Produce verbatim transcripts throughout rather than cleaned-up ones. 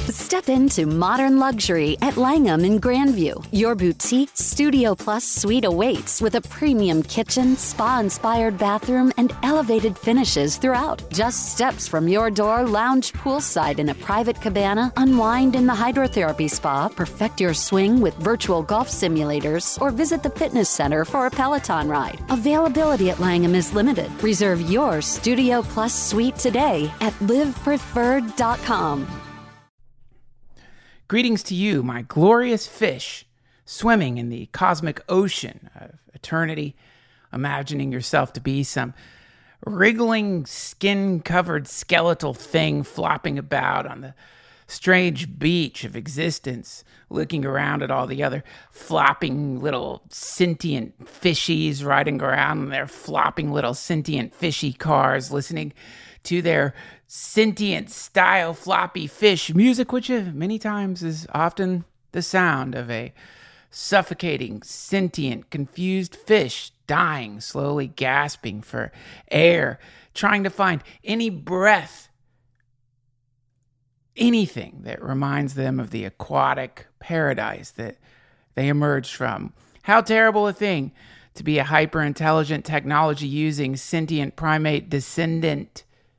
Step into modern luxury at Langham in Grandview. Your boutique Studio Plus suite awaits with a premium kitchen, spa-inspired bathroom, and elevated finishes throughout. Just steps from your door, lounge poolside in a private cabana, unwind in the hydrotherapy spa, perfect your swing with virtual golf simulators, or visit the fitness center for a Peloton ride. Availability at Langham is limited. Reserve your Studio Plus suite today at live preferred dot com. Greetings to you, my glorious fish, swimming in the cosmic ocean of eternity, imagining yourself to be some wriggling, skin-covered skeletal thing flopping about on the strange beach of existence, looking around at all the other flopping little sentient fishies riding around in their flopping little sentient fishy cars, listening to their sentient style floppy fish music, which uh, many times is often the sound of a suffocating, sentient, confused fish dying, slowly gasping for air, trying to find any breath, anything that reminds them of the aquatic paradise that they emerged from. How terrible a thing to be a hyper-intelligent, technology-using, sentient primate descendant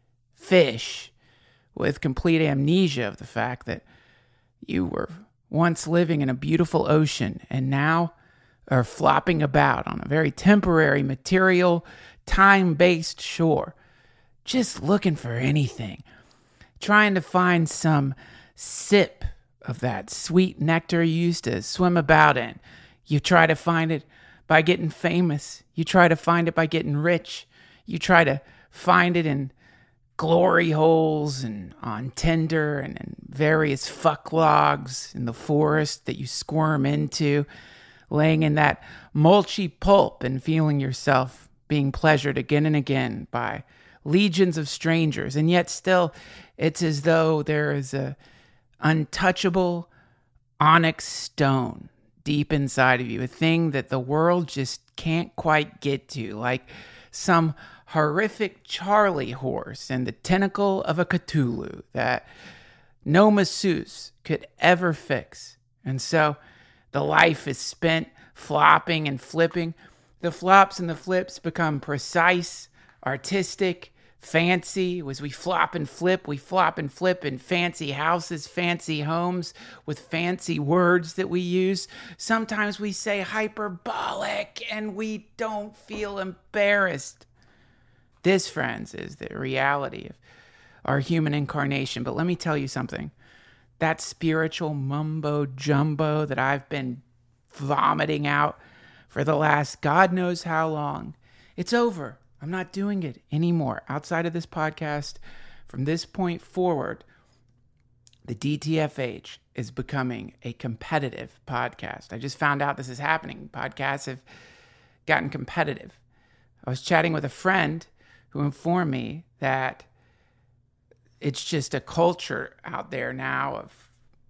fish with complete amnesia of the fact that you were once living in a beautiful ocean and now are flopping about on a very temporary, material, time-based shore, just looking for anything, trying to find some sip of that sweet nectar you used to swim about in. You try to find it by getting famous. You try to find it by getting rich. You try to find it in glory holes and on Tinder and in various fuck logs in the forest that you squirm into, laying in that mulchy pulp and feeling yourself being pleasured again and again by legions of strangers. And yet still, it's as though there is a untouchable onyx stone deep inside of you, a thing that the world just can't quite get to, like some horrific Charlie horse and the tentacle of a Cthulhu that no masseuse could ever fix. And so the life is spent flopping and flipping. The flops and the flips become precise, artistic, fancy. As we flop and flip, we flop and flip in fancy houses, fancy homes, with fancy words that we use. Sometimes we say hyperbolic and we don't feel embarrassed. This, friends, is the reality of our human incarnation. But let me tell you something. That spiritual mumbo jumbo that I've been vomiting out for the last God knows how long, it's over. I'm not doing it anymore. Outside of this podcast, from this point forward, the D T F H is becoming a competitive podcast. I just found out this is happening. Podcasts have gotten competitive. I was chatting with a friend who informed me that it's just a culture out there now of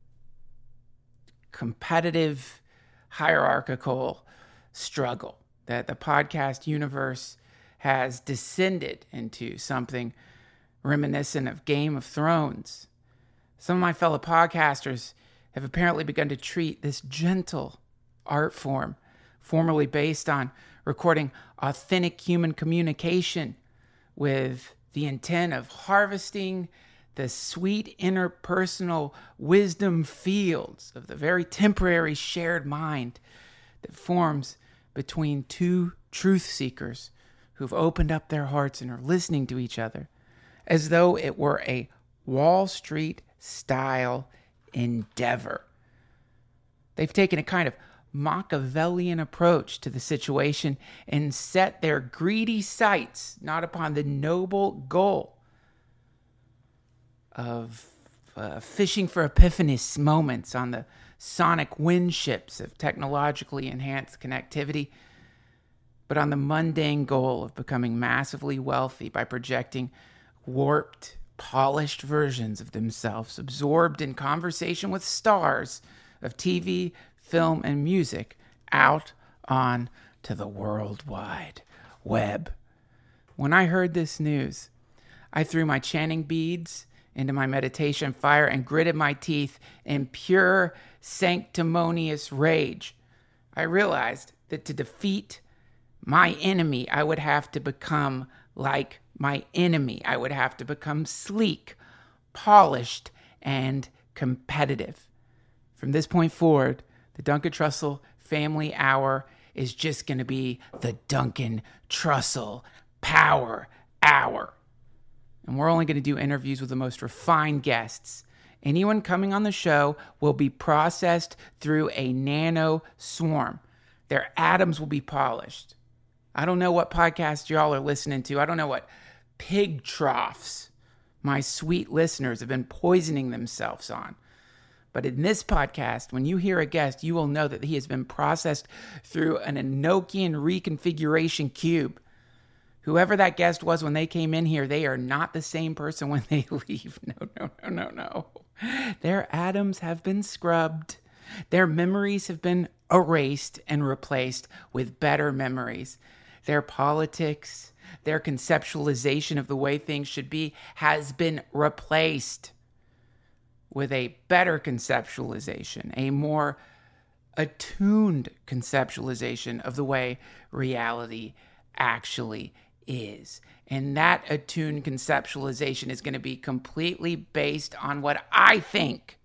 competitive, hierarchical struggle, that the podcast universe has descended into something reminiscent of Game of Thrones. Some of my fellow podcasters have apparently begun to treat this gentle art form, formerly based on recording authentic human communication with the intent of harvesting the sweet interpersonal wisdom fields of the very temporary shared mind that forms between two truth seekers who've opened up their hearts and are listening to each other, as though it were a Wall Street-style endeavor. They've taken a kind of Machiavellian approach to the situation and set their greedy sights not upon the noble goal of uh, fishing for epiphanous moments on the sonic wind ships of technologically enhanced connectivity, but on the mundane goal of becoming massively wealthy by projecting warped, polished versions of themselves absorbed in conversation with stars of T V, film, and music out on to the World Wide Web. When I heard this news, I threw my chanting beads into my meditation fire and gritted my teeth in pure sanctimonious rage. I realized that to defeat my enemy, I would have to become like my enemy. I would have to become sleek, polished, and competitive. From this point forward, the Duncan Trussell Family Hour is just going to be the Duncan Trussell Power Hour. And we're only going to do interviews with the most refined guests. Anyone coming on the show will be processed through a nano swarm. Their atoms will be polished. I don't know what podcast y'all are listening to. I don't know what pig troughs my sweet listeners have been poisoning themselves on. But in this podcast, when you hear a guest, you will know that he has been processed through an Enochian reconfiguration cube. Whoever that guest was when they came in here, they are not the same person when they leave. No, no, no, no, no. Their atoms have been scrubbed. Their memories have been erased and replaced with better memories. Their politics, their conceptualization of the way things should be has been replaced with a better conceptualization, a more attuned conceptualization of the way reality actually is. And that attuned conceptualization is going to be completely based on what I think.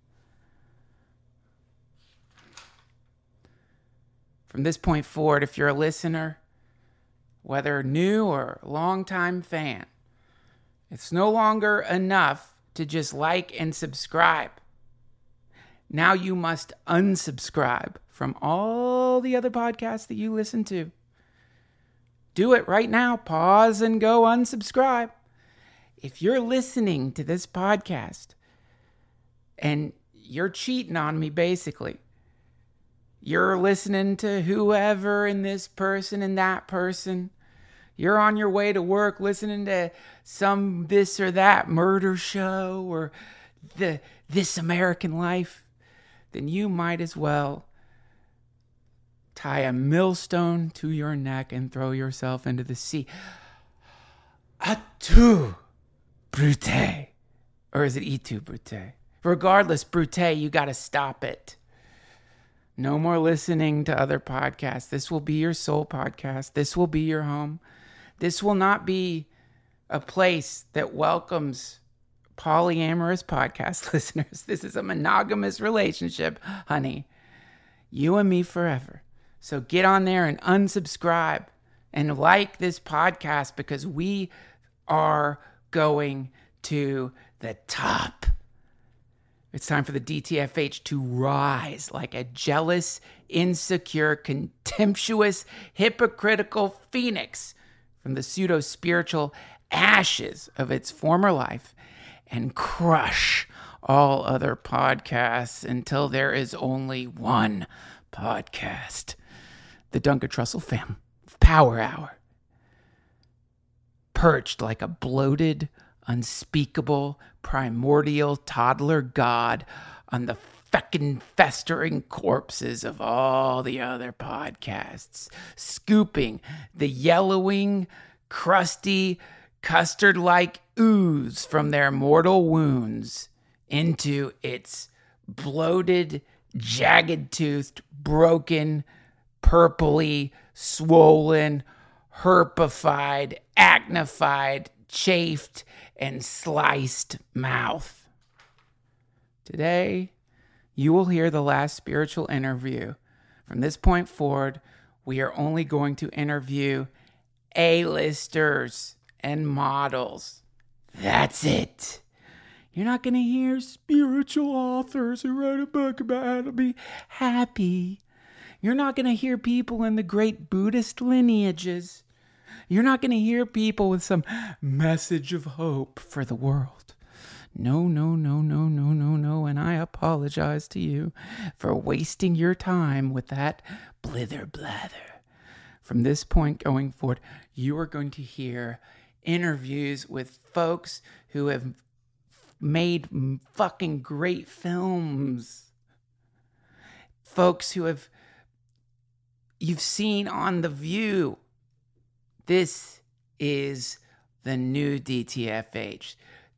From this point forward, if you're a listener, whether new or longtime fan, it's no longer enough to just like and subscribe. Now you must unsubscribe from all the other podcasts that you listen to. Do it right now. Pause and go unsubscribe. If you're listening to this podcast and you're cheating on me, basically, you're listening to whoever and this person and that person. You're on your way to work listening to some this or that murder show or the This American Life. Then you might as well tie a millstone to your neck and throw yourself into the sea. A tout brute. Or is it et tu brute? Regardless, brute, you got to stop it. No more listening to other podcasts. This will be your sole podcast. This will be your home. This will not be a place that welcomes polyamorous podcast listeners. This is a monogamous relationship, honey. You and me forever. So get on there and unsubscribe and like this podcast because we are going to the top. It's time for the D T F H to rise like a jealous, insecure, contemptuous, hypocritical phoenix from the pseudo-spiritual ashes of its former life and crush all other podcasts until there is only one podcast. The Duncan Trussell Fam Power Hour. Perched like a bloated, unspeakable, primordial toddler god on the feckin' festering corpses of all the other podcasts, scooping the yellowing, crusty, custard-like ooze from their mortal wounds into its bloated, jagged-toothed, broken, purpley, swollen, herpified, acnified, chafed, and sliced mouth. Today, you will hear the last spiritual interview. From this point forward, we are only going to interview A-listers and models. That's it. You're not going to hear spiritual authors who wrote a book about how to be happy. You're not going to hear people in the great Buddhist lineages. You're not going to hear people with some message of hope for the world. No, no, no, no, no, no, no. And I apologize to you for wasting your time with that blither blather. From this point going forward, you are going to hear interviews with folks who have made fucking great films. Folks who have, you've seen on The View. This is the new D T F H.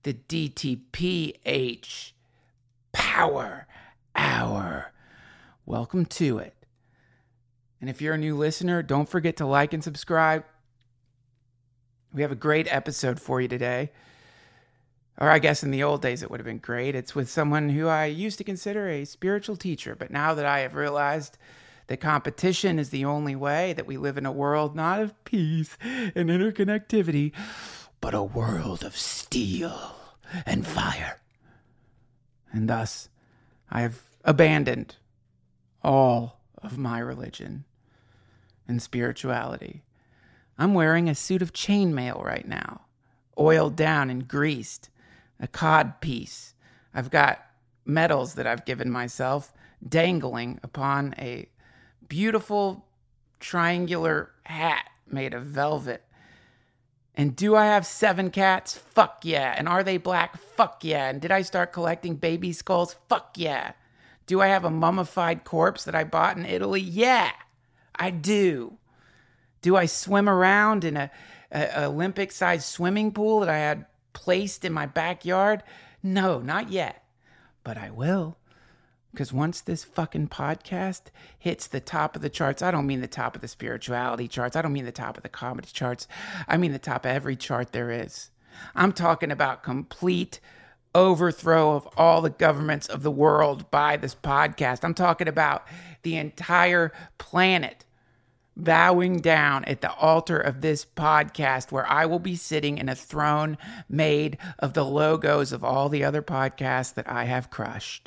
the D T P H Power Hour. Welcome to it. And if you're a new listener, don't forget to like and subscribe. We have a great episode for you today. Or I guess in the old days it would have been great. It's with someone who I used to consider a spiritual teacher, but now that I have realized that competition is the only way, that we live in a world not of peace and interconnectivity, but a world of steel and fire. And thus, I have abandoned all of my religion and spirituality. I'm wearing a suit of chainmail right now, oiled down and greased, a cod piece. I've got medals that I've given myself dangling upon a beautiful triangular hat made of velvet. And do I have seven cats? Fuck yeah. And are they black? Fuck yeah. And did I start collecting baby skulls? Fuck yeah. Do I have a mummified corpse that I bought in Italy? Yeah, I do. Do I swim around in a, a Olympic-sized swimming pool that I had placed in my backyard? No, not yet. But I will. Because once this fucking podcast hits the top of the charts, I don't mean the top of the spirituality charts. I don't mean the top of the comedy charts. I mean the top of every chart there is. I'm talking about complete overthrow of all the governments of the world by this podcast. I'm talking about the entire planet bowing down at the altar of this podcast, where I will be sitting in a throne made of the logos of all the other podcasts that I have crushed.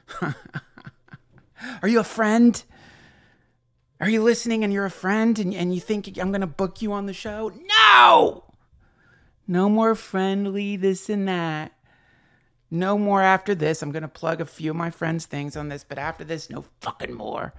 Are you a friend? Are you listening and you're a friend and, and you think I'm going to book you on the show? No! No more friendly this and that. No more after this. I'm going to plug a few of my friends' things on this, but after this, no fucking more.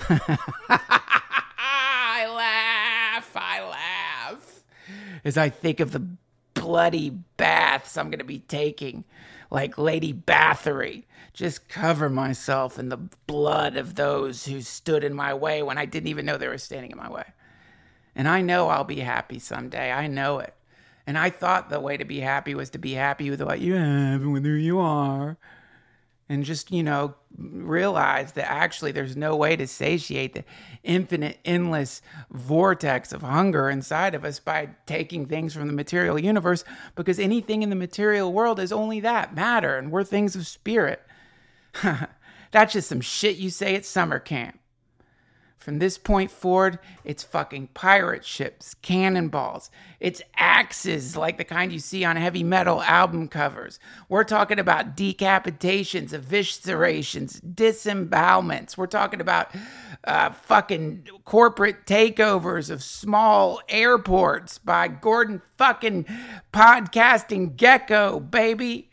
I laugh, I laugh, as I think of the bloody baths I'm going to be taking, like Lady Bathory. Just cover myself in the blood of those who stood in my way when I didn't even know they were standing in my way. And I know I'll be happy someday. I know it. And I thought the way to be happy was to be happy with what you have and with who you are. And just, you know, realize that actually there's no way to satiate the infinite, endless vortex of hunger inside of us by taking things from the material universe, because anything in the material world is only that, matter, and we're things of spirit. That's just some shit you say at summer camp. From this point forward, it's fucking pirate ships, cannonballs. It's axes like the kind you see on heavy metal album covers. We're talking about decapitations, eviscerations, disembowelments. We're talking about uh, fucking corporate takeovers of small airports by Gordon fucking Podcasting Gecko, baby.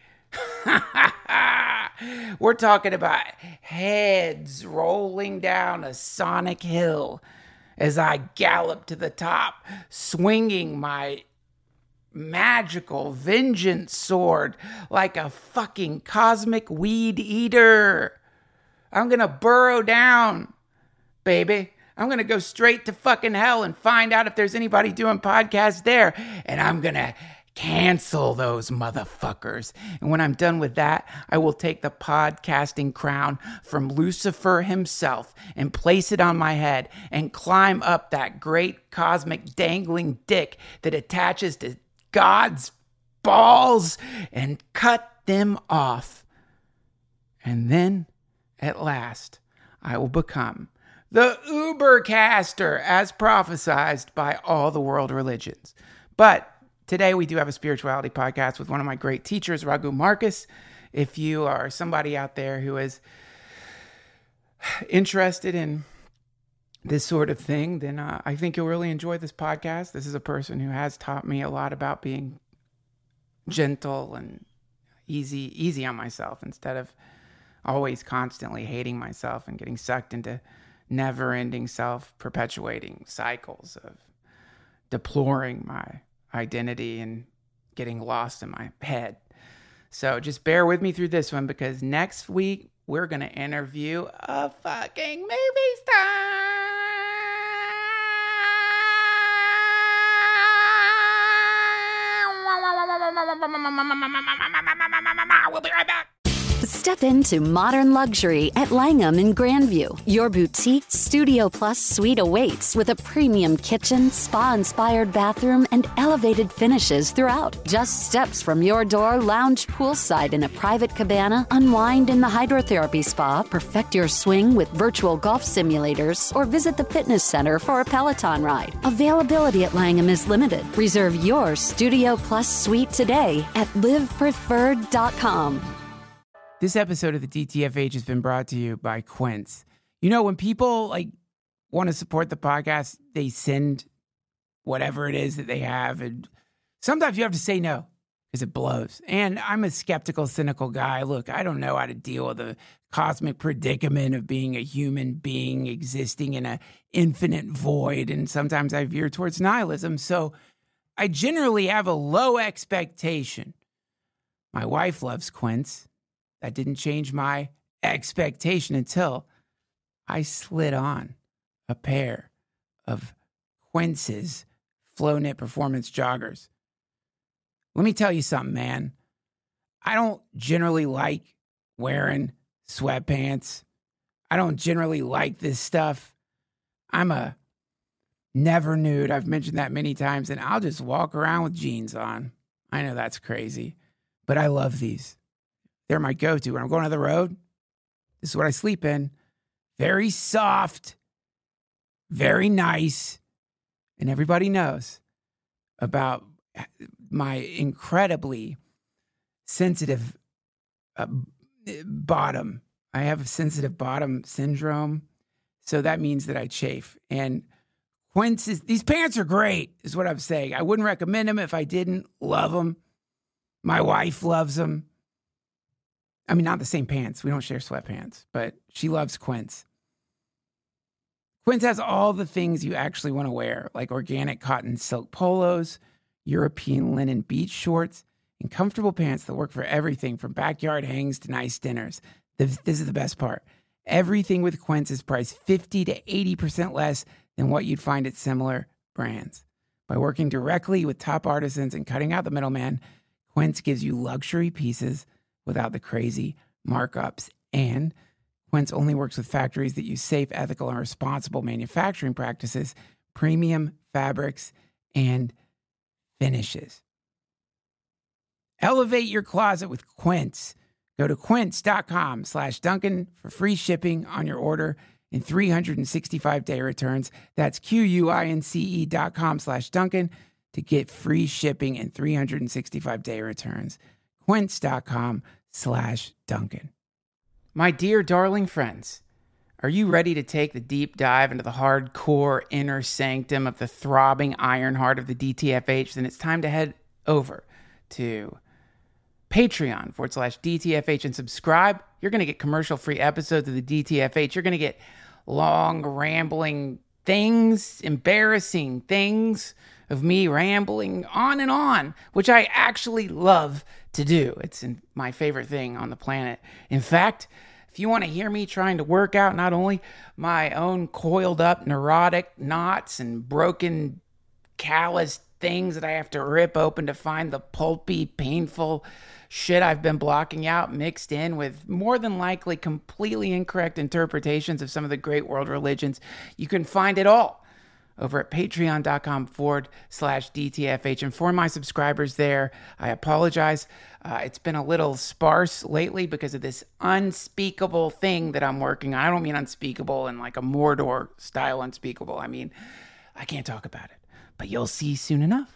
We're talking about heads rolling down a sonic hill as I gallop to the top, swinging my magical vengeance sword like a fucking cosmic weed eater. I'm gonna burrow down, baby. I'm gonna go straight to fucking hell and find out if there's anybody doing podcasts there, and I'm gonna cancel those motherfuckers. And when I'm done with that, I will take the podcasting crown from Lucifer himself and place it on my head and climb up that great cosmic dangling dick that attaches to God's balls and cut them off. And then, at last, I will become the Ubercaster, as prophesied by all the world religions. But today, we do have a spirituality podcast with one of my great teachers, Raghu Marcus. If you are somebody out there who is interested in this sort of thing, then uh, I think you'll really enjoy this podcast. This is a person who has taught me a lot about being gentle and easy, easy on myself instead of always constantly hating myself and getting sucked into never-ending self-perpetuating cycles of deploring my identity and getting lost in my head. So just bear with me through this one, because next week we're going to interview a fucking movie star. We'll be right back. Step into modern luxury at Langham in Grandview. Your boutique Studio Plus suite awaits with a premium kitchen, spa-inspired bathroom, and elevated finishes throughout. Just steps from your door, lounge poolside in a private cabana, unwind in the hydrotherapy spa, perfect your swing with virtual golf simulators, or visit the fitness center for a Peloton ride. Availability at Langham is limited. Reserve your Studio Plus suite today at live preferred dot com. This episode of the D T F H has been brought to you by Quince. You know, when people like want to support the podcast, they send whatever it is that they have. And sometimes you have to say no because it blows. And I'm a skeptical, cynical guy. Look, I don't know how to deal with the cosmic predicament of being a human being existing in an infinite void. And sometimes I veer towards nihilism. So I generally have a low expectation. My wife loves Quince. That didn't change my expectation until I slid on a pair of Quince's Flowknit Performance joggers. Let me tell you something, man. I don't generally like wearing sweatpants. I don't generally like this stuff. I'm a never nude. I've mentioned that many times, and I'll just walk around with jeans on. I know that's crazy, but I love these. They're my go-to. When I'm going on the road, this is what I sleep in. Very soft, very nice. And everybody knows about my incredibly sensitive uh, bottom. I have a sensitive bottom syndrome. So that means that I chafe. And Quince is, these pants are great, is what I'm saying. I wouldn't recommend them if I didn't love them. My wife loves them. I mean, not the same pants. We don't share sweatpants, but she loves Quince. Quince has all the things you actually want to wear, like organic cotton silk polos, European linen beach shorts, and comfortable pants that work for everything from backyard hangs to nice dinners. This, this is the best part. Everything with Quince is priced fifty to eighty percent less than what you'd find at similar brands. By working directly with top artisans and cutting out the middleman, Quince gives you luxury pieces without the crazy markups. And Quince only works with factories that use safe, ethical, and responsible manufacturing practices, premium fabrics, and finishes. Elevate your closet with Quince. Go to quince.com slash Duncan for free shipping on your order and three hundred sixty-five day returns. That's Q-U-I-N-C-E dot com slash Duncan to get free shipping and three hundred sixty-five day returns. Quince.com slash Duncan. My dear darling friends, are you ready to take the deep dive into the hardcore inner sanctum of the throbbing iron heart of the D T F H? Then it's time to head over to Patreon forward slash DTFH and subscribe. You're going to get commercial-free episodes of the D T F H. You're going to get long, rambling things, embarrassing things of me rambling on and on, which I actually love to do. It's in my favorite thing on the planet. In fact, if you want to hear me trying to work out not only my own coiled up neurotic knots and broken calloused things that I have to rip open to find the pulpy, painful shit I've been blocking out mixed in with more than likely completely incorrect interpretations of some of the great world religions, you can find it all over at patreon.com forward slash DTFH. And for my subscribers there, I apologize. Uh, it's been a little sparse lately because of this unspeakable thing that I'm working on. I don't mean unspeakable in like a Mordor style unspeakable. I mean, I can't talk about it, but you'll see soon enough.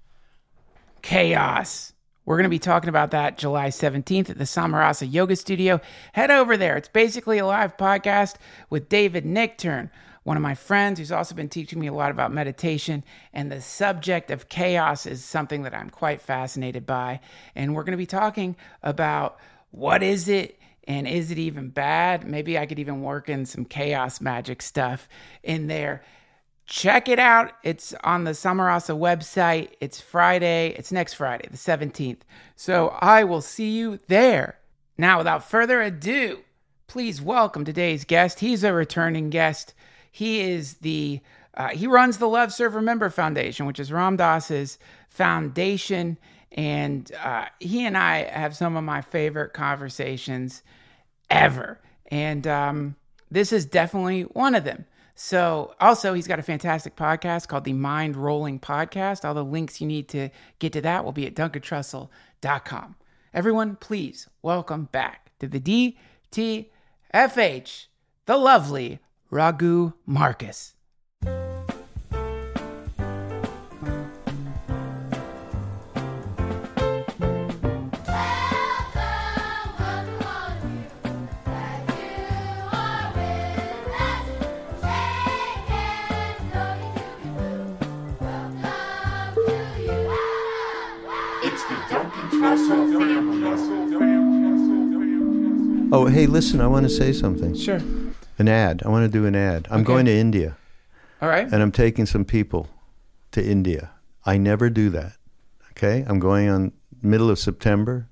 Chaos. We're going to be talking about that July seventeenth at the Samarasa Yoga Studio. Head over there. It's basically a live podcast with David Nichtern, one of my friends who's also been teaching me a lot about meditation, and the subject of chaos is something that I'm quite fascinated by. And we're going to be talking about what is it and is it even bad? Maybe I could even work in some chaos magic stuff in there. Check it out. It's on the Samarasa website. It's Friday. It's next Friday, the seventeenth. So I will see you there. Now, without further ado, please welcome today's guest. He's a returning guest. He is the, uh, he runs the Love Serve Remember Foundation, which is Ram Dass's foundation. And uh, he and I have some of my favorite conversations ever. And um, this is definitely one of them. So also, he's got a fantastic podcast called the Mind Rolling Podcast. All the links you need to get to that will be at duncan trussell dot com. Everyone, please welcome back to the D T F H, the lovely Raghu Markus. Oh, hey, listen, I want to say something. Sure. An ad. I want to do an ad. I'm Okay. going to India. All right. And I'm taking some people to India. I never do that. Okay? I'm going on middle of September.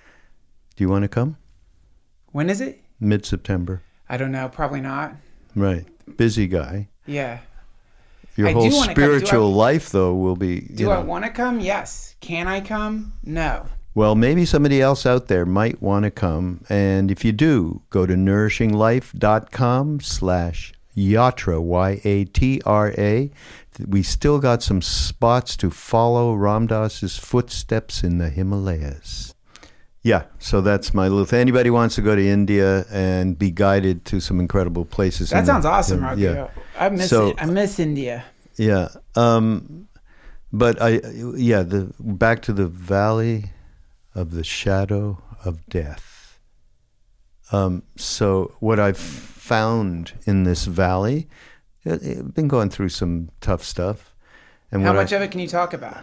Do you want to come? When is it? Mid-September. I don't know. Probably not. Right. Busy guy. Yeah. Your I whole do wanna come. Do spiritual I- life, though, will be, you Do know. I want to come? Yes. Can I come? No. Well, maybe somebody else out there might want to come. And if you do, go to nourishinglife.com slash yatra, Y A T R A. We still got some spots to follow Ram Dass's footsteps in the Himalayas. Yeah, so that's my little thing. Anybody wants to go to India and be guided to some incredible places. That in sounds the, awesome, the, Raghu. Yeah, I miss So- it. I miss India. yeah. Um, but I, yeah, the back to the valley of the shadow of death. Um, so what I've found in this valley, it, it, been going through some tough stuff. And How what much I, of it can you talk about?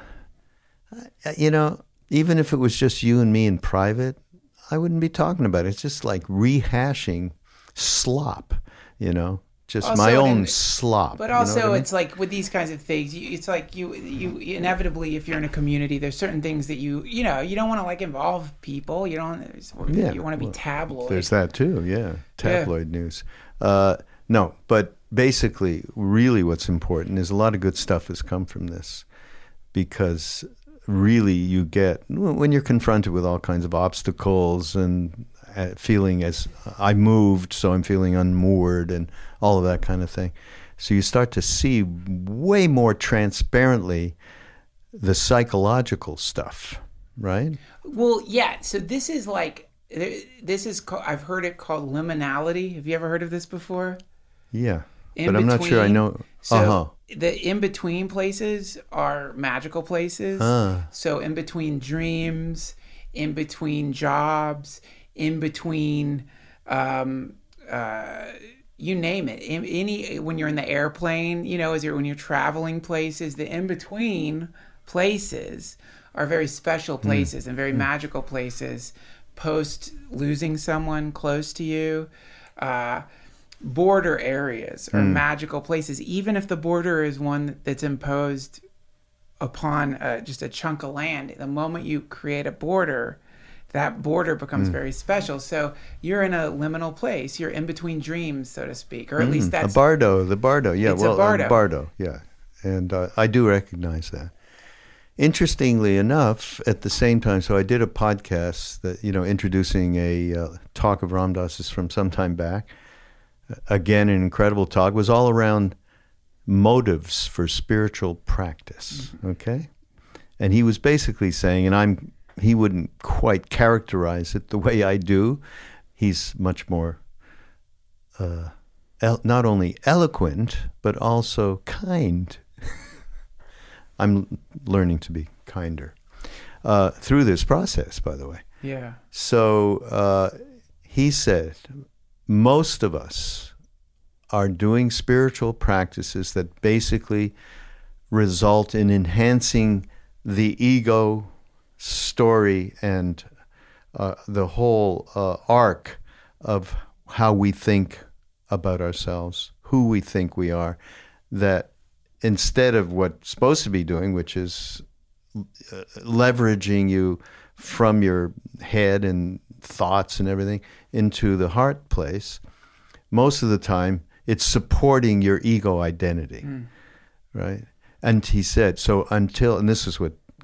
you know, even if it was just you and me in private, I wouldn't be talking about it. It's just like rehashing slop, you know, just Also, my own in- slop. But you know also, what I mean? it's like with these kinds of things, you, it's like you, you inevitably, if you're in a community, there's certain things that you, you know, you don't want to like involve people. You don't. Yeah, you want to be well, tabloid. There's that too, yeah. Tabloid news. Uh, no, but basically, really what's important is a lot of good stuff has come from this, because really you get, when you're confronted with all kinds of obstacles and uh, feeling as I moved, so I'm feeling unmoored and all of that kind of thing. So you start to see way more transparently the psychological stuff, right? Well, yeah. So this is like, this is, called, I've heard it called liminality. Have you ever heard of this before? Yeah. In but I'm not sure I between- know. So uh-huh. the in-between places are magical places. Ah. So in between dreams, in between jobs, in between, um, uh, you name it. In, any when you're in the airplane, you know, as you're when you're traveling places, the in-between places are very special places mm. and very mm. magical places. Post losing someone close to you. Uh, border areas are mm. magical places, even if the border is one that's imposed upon uh, just a chunk of land. The moment you create a border, that border becomes mm. very special. So you're in a liminal place. You're in between dreams, so to speak, or at mm. least that's a bardo. The bardo, yeah. It's well, a bardo. Uh, bardo, yeah. And uh, I do recognize that. Interestingly enough, at the same time, so I did a podcast that, you know, introducing a uh, talk of Ram Dass's from some time back. Again, an incredible talk. It was all around motives for spiritual practice, okay? And he was basically saying, and I'm he wouldn't quite characterize it the way I do. He's much more uh, el- not only eloquent, but also kind. I'm learning to be kinder uh, through this process, by the way. Yeah. So uh, he said, most of us are doing spiritual practices that basically result in enhancing the ego story and uh, the whole uh, arc of how we think about ourselves, who we think we are, that instead of what's supposed to be doing, which is uh, leveraging you from your head and thoughts and everything into the heart place, most of the time it's supporting your ego identity, mm. right? And he said, so until, and this is what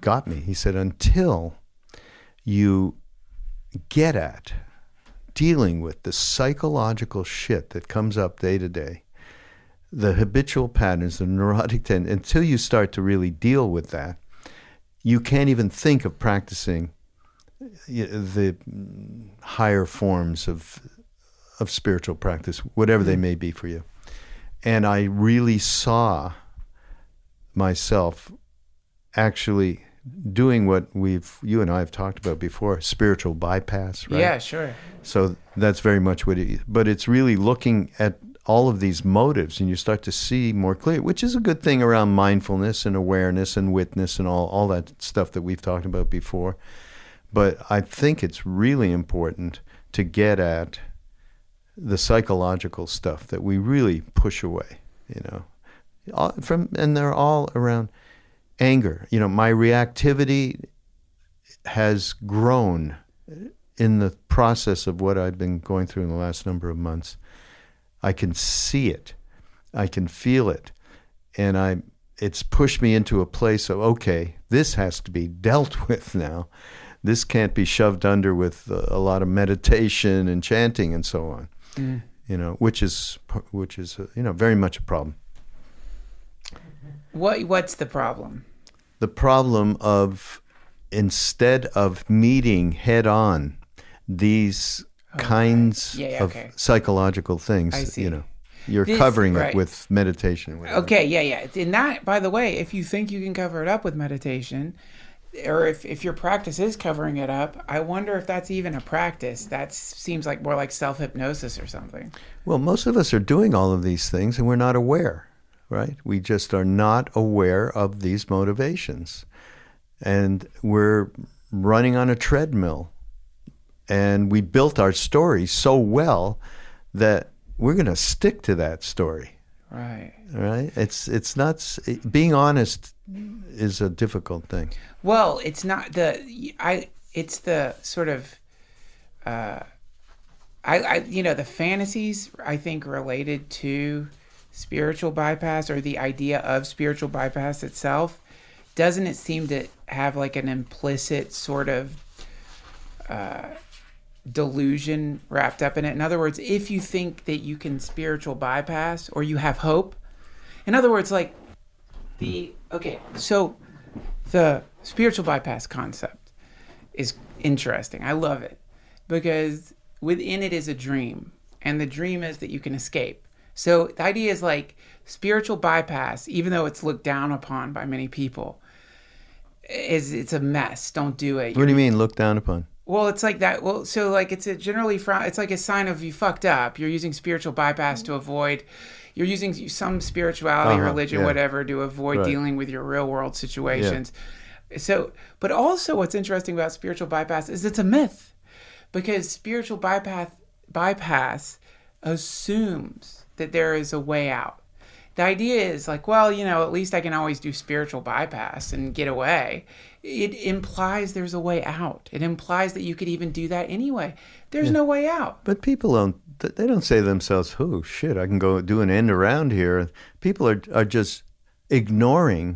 got me. He said, until you get at dealing with the psychological shit that comes up day to day, the habitual patterns, the neurotic tendencies, until you start to really deal with that, you can't even think of practicing the higher forms of of spiritual practice, whatever they may be for you. And I really saw myself actually doing what we've, you and I have talked about before, spiritual bypass, right? Yeah, sure. So that's very much what it is. But it's really looking at all of these motives, and you start to see more clear, which is a good thing around mindfulness and awareness and witness and all, all that stuff that we've talked about before. But I think it's really important to get at the psychological stuff that we really push away, you know, all, from, and they're all around anger. You know, my reactivity has grown in the process of what I've been going through in the last number of months. I can see it, I can feel it, and I it's pushed me into a place of, okay, this has to be dealt with now. This can't be shoved under with a lot of meditation and chanting and so on. Mm. You know, which is which is you know very much a problem. What what's the problem? The problem of, instead of meeting head on these oh, kinds right. yeah, yeah, of okay. psychological things, I see. you know, you're this, covering right. it with meditation. Whatever. Okay, yeah, yeah. And that, by the way, if you think you can cover it up with meditation, or if, if your practice is covering it up, I wonder if that's even a practice. That seems like more like self-hypnosis or something. Well, most of us are doing all of these things and we're not aware, right? We just are not aware of these motivations. And we're running on a treadmill. And we built our story so well that we're going to stick to that story. Right. Right? It's it's not, being honest is a difficult thing. Well, it's not the, I, it's the sort of, uh, I, I, you know, the fantasies, I think, related to spiritual bypass, or the idea of spiritual bypass itself, doesn't it seem to have like an implicit sort of uh, delusion wrapped up in it? In other words, if you think that you can spiritual bypass, or you have hope, in other words, like the, okay, so the spiritual bypass concept is interesting. I love it because within it is a dream, and the dream is that you can escape. So the idea is like spiritual bypass, even though it's looked down upon by many people, is it's a mess. Don't do it. What You're, do you mean looked down upon? Well, it's like that. Well, so like it's a generally fr- it's like a sign of you fucked up. You're using spiritual bypass to avoid. You're using some spirituality, uh-huh, religion, yeah. whatever, to avoid right. dealing with your real world situations. Yeah. So, but also what's interesting about spiritual bypass is it's a myth, because spiritual bypass bypass assumes that there is a way out. The idea is like, well, you know, at least I can always do spiritual bypass and get away. It implies there's a way out. It implies that you could even do that anyway. There's yeah. no way out. But people don't, they don't say to themselves, oh, shit, I can go do an end around here. People are, are just ignoring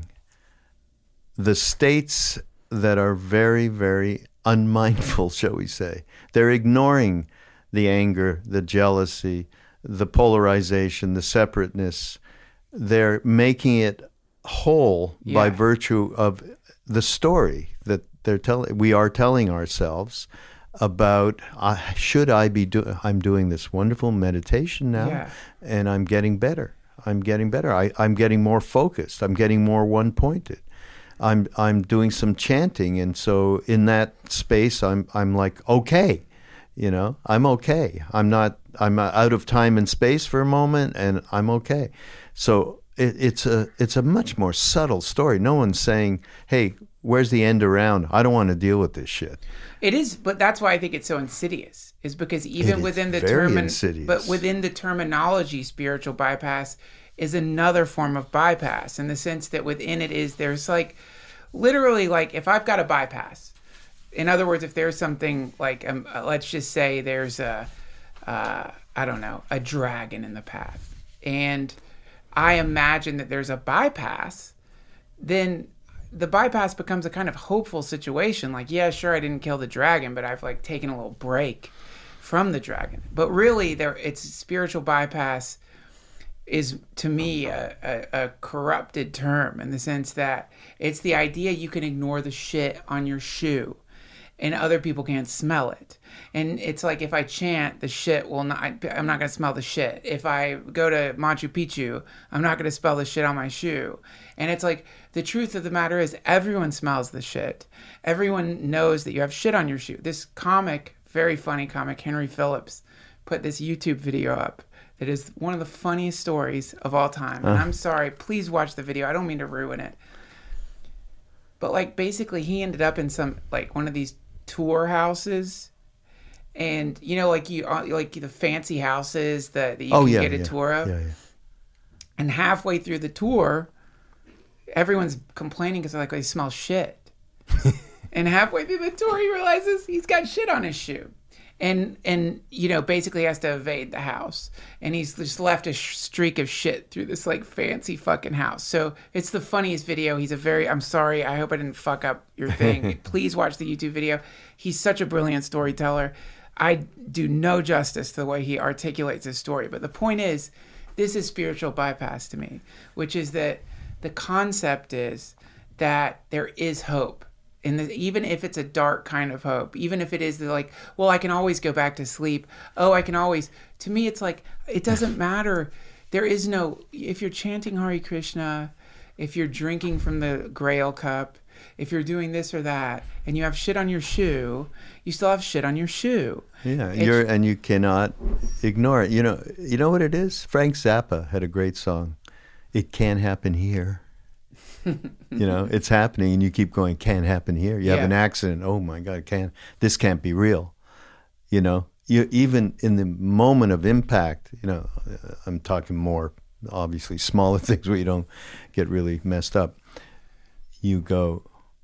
the states that are very, very unmindful, shall we say. They're ignoring the anger, the jealousy, the polarization, the separateness. They're making it whole yeah. by virtue of the story that they're telling. We are telling ourselves about, uh, should I be doing, I'm doing this wonderful meditation now, yeah. and I'm getting better. I'm getting better. I, I'm getting more focused. I'm getting more one-pointed. I'm I'm doing some chanting, and so in that space, I'm I'm like, okay, you know, I'm okay. I'm not. I'm out of time and space for a moment, and I'm okay. So it, it's a it's a much more subtle story. No one's saying, hey, where's the end around? I don't want to deal with this shit. It is, but that's why I think it's so insidious. Is because even it within the very term, insidious. but within the terminology, spiritual bypass is another form of bypass, in the sense that within it is there's like literally like if I've got a bypass. In other words, if there's something like um, let's just say there's a uh, I don't know a dragon in the path, and I imagine that there's a bypass, then the bypass becomes a kind of hopeful situation. Like, yeah, sure, I didn't kill the dragon, but I've like taken a little break from the dragon. But really, there, it's spiritual bypass is to me a, a, a corrupted term in the sense that it's the idea you can ignore the shit on your shoe and other people can't smell it. And it's like, if I chant, the shit will not, I'm not going to smell the shit. If I go to Machu Picchu, I'm not going to smell the shit on my shoe. And it's like, the truth of the matter is everyone smells the shit. Everyone knows that you have shit on your shoe. This comic, very funny comic, Henry Phillips, put this YouTube video up that is one of the funniest stories of all time. And uh. I'm sorry, please watch the video. I don't mean to ruin it. But like, basically he ended up in some, like one of these tour houses. And you know, like you, like the fancy houses that, that you oh, can yeah, get a yeah. tour of. Yeah, yeah. And halfway through the tour, everyone's complaining because they're like, they smell shit. And halfway through the tour, he realizes he's got shit on his shoe. And, and you know, basically has to evade the house. And he's just left a sh- streak of shit through this, like, fancy fucking house. So it's the funniest video. He's a very, I'm sorry, I hope I didn't fuck up your thing. Please watch the YouTube video. He's such a brilliant storyteller. I do no justice to the way he articulates his story. But the point is, this is spiritual bypass to me, which is that the concept is that there is hope. And the, even if it's a dark kind of hope, even if it is the, like, well, I can always go back to sleep. Oh, I can always. To me, it's like, it doesn't matter. There is no, if you're chanting Hare Krishna, if you're drinking from the Grail cup, if you're doing this or that, and you have shit on your shoe, you still have shit on your shoe. Yeah, It's, you're and you cannot ignore it. You know, you know what it is? Frank Zappa had a great song. It can happen here. You know, it's happening, and you keep going. Can't happen here. You Yeah. have an accident. Oh my God! Can this can't be real? You know, you even in the moment of impact. You know, I'm talking more obviously smaller things where you don't get really messed up. You go,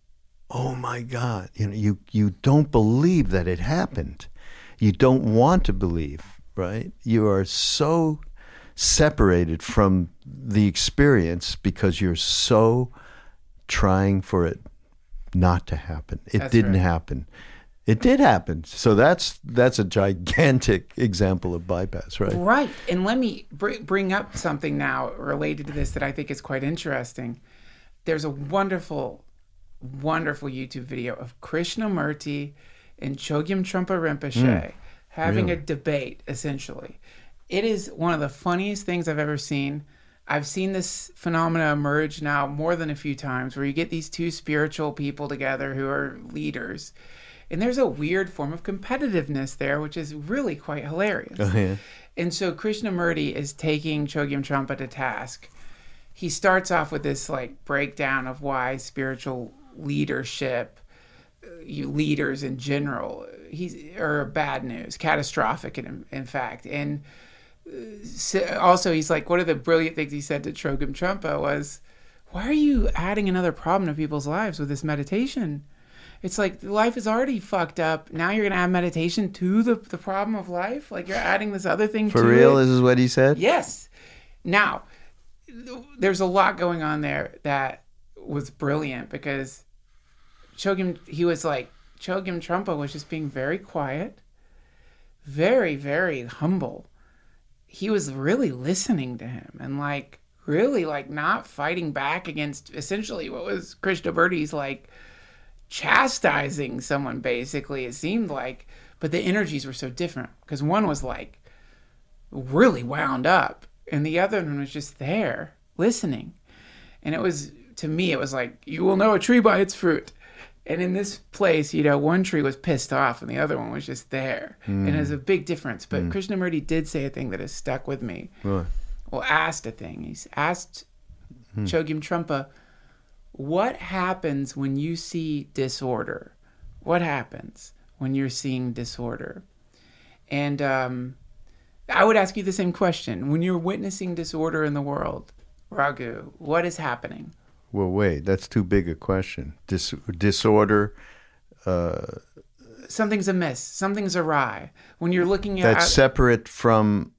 oh my God! You know, you you don't believe that it happened. You don't want to believe, right? You are so separated from the experience because you're so trying for it not to happen. It That's didn't right. happen. It did happen. So that's that's a gigantic example of bypass, right? Right. And let me br- bring up something now related to this that I think is quite interesting. There's a wonderful, wonderful YouTube video of Krishnamurti and Chogyam Trungpa Rinpoche Mm, having really? a debate, essentially. It is one of the funniest things I've ever seen. I've seen this phenomena emerge now more than a few times where you get these two spiritual people together who are leaders. And there's a weird form of competitiveness there, which is really quite hilarious. Oh, yeah. And so Krishnamurti is taking Chogyam Trungpa to task. He starts off with this like breakdown of why spiritual leadership, you leaders in general, he's are bad news, catastrophic in, in fact. And also he's like, one of the brilliant things he said to Chogyam Trungpa was, why are you adding another problem to people's lives with this meditation? It's like, life is already fucked up. Now you're going to add meditation to the, the problem of life? Like, you're adding this other thing For to real, it? this is what he said? Yes. Now, there's a lot going on there that was brilliant because Chogyam, he was like, Chogyam Trungpa was just being very quiet, very, very humble. He was really listening to him and like, really like not fighting back against essentially what was Krishnamurti's like chastising someone basically, it seemed like, but the energies were so different because one was like really wound up and the other one was just there listening. And it was, to me, it was like, you will know a tree by its fruit. And in this place, you know, one tree was pissed off and the other one was just there. Mm. And there's a big difference. But mm. Krishnamurti did say a thing that has stuck with me. What? Well, asked a thing. He's asked mm. Chogyam Trungpa, what happens when you see disorder? What happens when you're seeing disorder? And um, I would ask you the same question. When you're witnessing disorder in the world, Raghu, what is happening? Well, wait, that's too big a question. Dis- disorder. Uh, Something's amiss. Something's awry. When you're looking at... That's separate from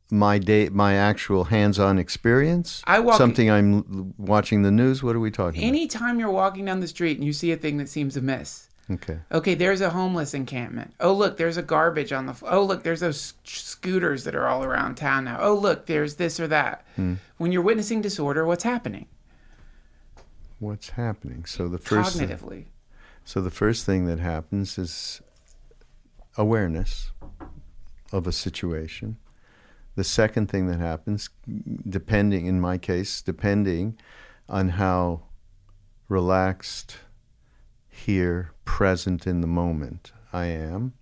my day, my actual hands-on experience? I walk- Something I'm l- watching the news? What are we talking Anytime you're walking down the street and you see a thing that seems amiss. about? Okay. Okay, there's a homeless encampment. Oh, look, there's a garbage on the... F- oh, look, there's those scooters that are all around town now. Oh, look, there's this or that. Hmm. When you're witnessing disorder, what's happening? What's happening? So the first thing, Cognitively. so the first thing that happens is awareness of a situation. The second thing that happens, depending, in my case, depending on how relaxed, here, present in the moment I am,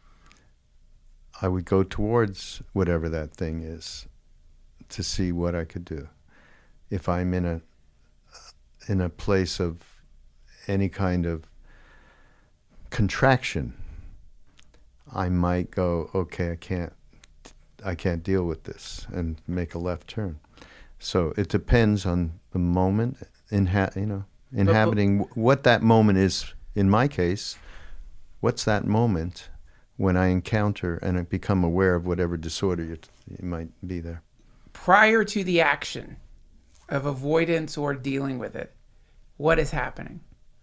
I would go towards whatever that thing is to see what I could do. If I'm in a in a place of any kind of contraction, I might go, okay, I can't I can't deal with this, and make a left turn. So it depends on the moment, inha- you know, inhabiting but, but, what that moment is. In my case, what's that moment when I encounter and I become aware of whatever disorder you, you might be there? Prior to the action of avoidance or dealing with it, what is happening?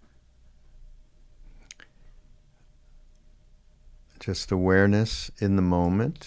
Just awareness in the moment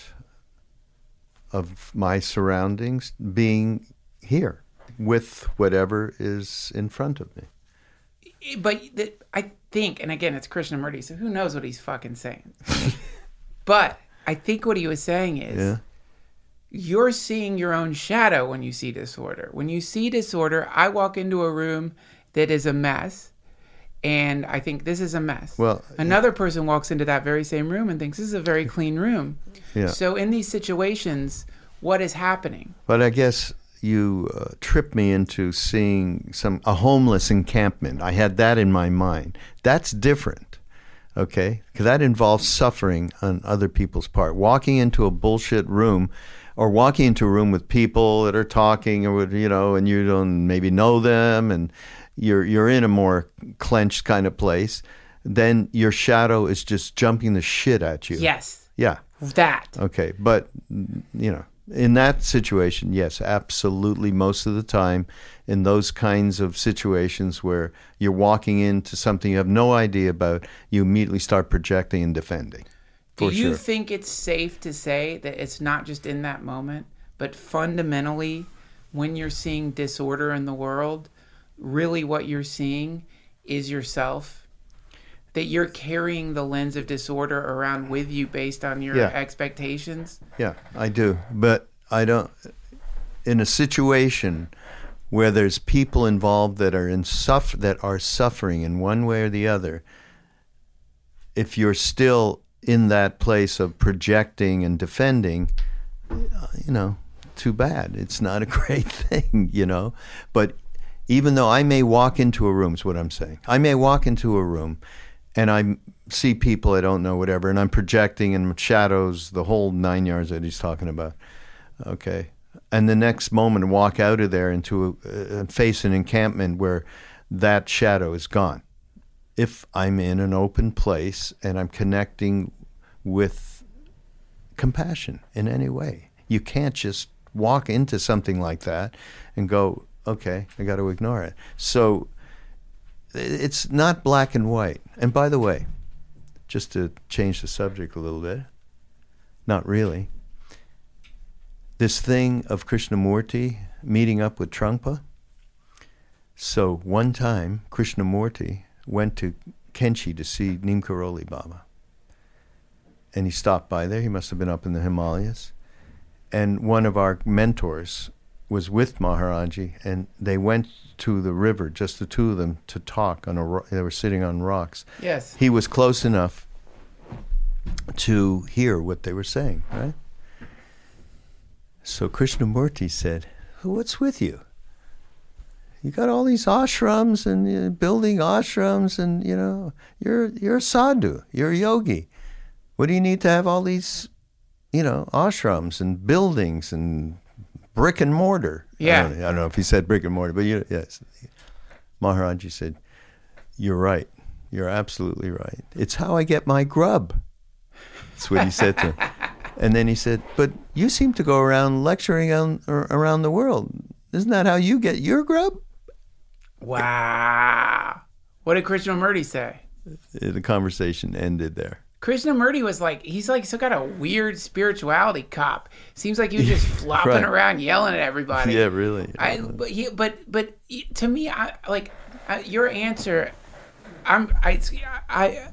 of my surroundings, being here with whatever is in front of me. But the, I think, and again, it's Krishnamurti, so who knows what he's fucking saying. But I think what he was saying is, yeah. You're seeing your own shadow when you see disorder. When you see disorder, I walk into a room that is a mess, and I think this is a mess. Well, another person walks into that very same room and thinks this is a very clean room. Yeah. So in these situations, what is happening? But I guess you uh, tripped me into seeing some a homeless encampment. I had that in my mind. That's different, okay? Because that involves suffering on other people's part. Walking into a bullshit room, or walking into a room with people that are talking, or you know, and you don't maybe know them, and you're you're in a more clenched kind of place. Then your shadow is just jumping the shit at you. Yes. Yeah. That. Okay, but you know. In that situation, yes, absolutely. Most of the time, in those kinds of situations where you're walking into something you have no idea about, you immediately start projecting and defending. Do you sure. think it's safe to say that it's not just in that moment, but fundamentally, when you're seeing disorder in the world, really what you're seeing is yourself? That you're carrying the lens of disorder around with you based on your yeah. expectations? Yeah, I do. But I don't... In a situation where there's people involved that are in suffer that are suffering in one way or the other, if you're still in that place of projecting and defending, you know, too bad. It's not a great thing, you know. But even though I may walk into a room, is what I'm saying. I may walk into a room and I see people I don't know, whatever, and I'm projecting and shadows, the whole nine yards that he's talking about. Okay. And the next moment walk out of there into a, uh, face an encampment where that shadow is gone. If I'm in an open place and I'm connecting with compassion in any way. You can't just walk into something like that and go, okay, I got to ignore it. So it's not black and white. And by the way, just to change the subject a little bit, not really, this thing of Krishnamurti meeting up with Trungpa. So one time, Krishnamurti went to Kainchi to see Neem Karoli Baba. And he stopped by there. He must have been up in the Himalayas. And one of our mentors was with Maharaji, and they went to the river, just the two of them, to talk. On a ro- they were sitting on rocks. Yes. He was close enough to hear what they were saying, right? So Krishnamurti said, what's with you? You got all these ashrams and uh, building ashrams, and, you know, you're you're a sadhu, you're a yogi. What do you need to have all these, you know, ashrams and buildings and brick and mortar? Yeah. I don't, I don't know if he said brick and mortar, but you, yes. Maharaji said, you're right. You're absolutely right. It's how I get my grub. That's what he said to him. And then he said, but you seem to go around lecturing on, around the world. Isn't that how you get your grub? Wow. What did Krishnamurti say? The conversation ended there. Krishnamurti was like, he's like some kind of weird spirituality cop. Seems like he was just flopping Right. around yelling at everybody. Yeah, really. I, but, he, but, but to me, I, like, I, your answer, I'm, I, I,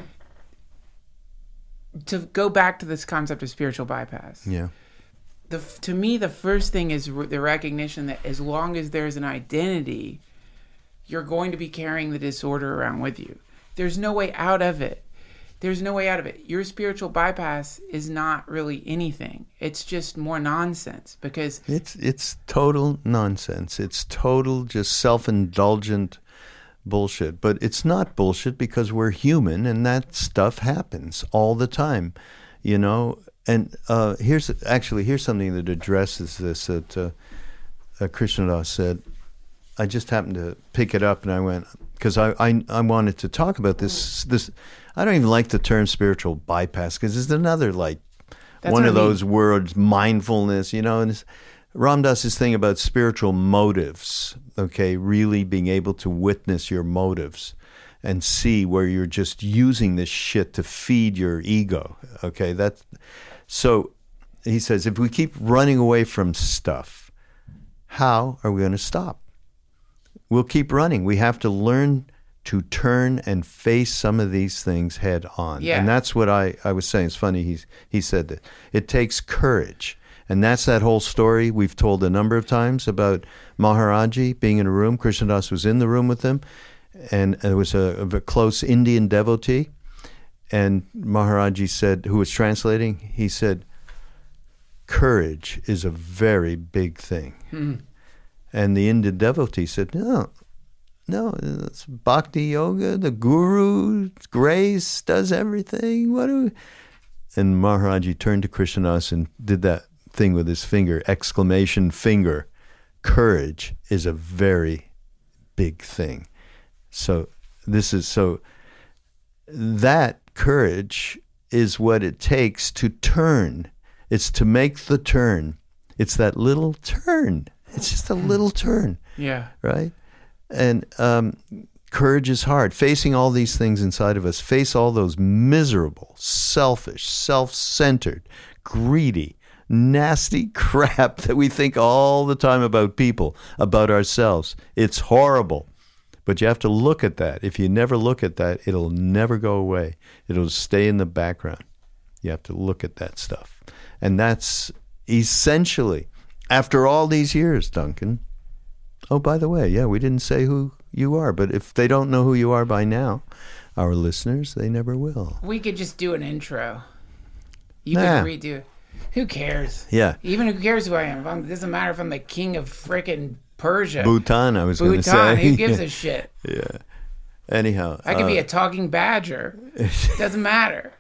to go back to this concept of spiritual bypass. Yeah. The, to me, the first thing is re- the recognition that as long as there's an identity, you're going to be carrying the disorder around with you. There's no way out of it. There's no way out of it. Your spiritual bypass is not really anything. It's just more nonsense because It's it's total nonsense. It's total just self-indulgent bullshit. But it's not bullshit because we're human and that stuff happens all the time, you know. And uh, here's actually here's something that addresses this that uh, uh, Krishnadas said. I just happened to pick it up and I went because I, I I wanted to talk about this this. I don't even like the term spiritual bypass because it's another like That's one what of I mean. those words, mindfulness, you know. And it's, Ram Dass's thing about spiritual motives, okay, really being able to witness your motives and see where you're just using this shit to feed your ego, okay. That so he says if we keep running away from stuff, how are we going to stop? We'll keep running. We have to learn to turn and face some of these things head on. Yeah. And that's what I, I was saying. It's funny he, he said that. It takes courage. And that's that whole story we've told a number of times about Maharaji being in a room. Krishnadas was in the room with him. And there was a, a close Indian devotee. And Maharaji said, who was translating, he said, courage is a very big thing. hmm. And the Indian devotee said, no, no, it's bhakti yoga, the guru, grace, does everything. What do we? And Maharaji turned to Krishnadas and did that thing with his finger, exclamation finger. Courage is a very big thing. So this is, so that courage is what it takes to turn. It's to make the turn. It's that little turn. It's just a little turn, Yeah. right? And um, courage is hard. Facing all these things inside of us, face all those miserable, selfish, self-centered, greedy, nasty crap that we think all the time about people, about ourselves. It's horrible. But you have to look at that. If you never look at that, it'll never go away. It'll stay in the background. You have to look at that stuff. And that's essentially, after all these years, Duncan. Oh, by the way, yeah, we didn't say who you are, but if they don't know who you are by now, our listeners, they never will. We could just do an intro. You Nah. could redo. Who cares? Yeah. Even who cares who I am? If I'm, it doesn't matter if I'm the king of frickin' Persia. Bhutan, I was going to Bhutan. say. Who gives a shit? Yeah. Anyhow. I could uh, be a talking badger. Doesn't matter.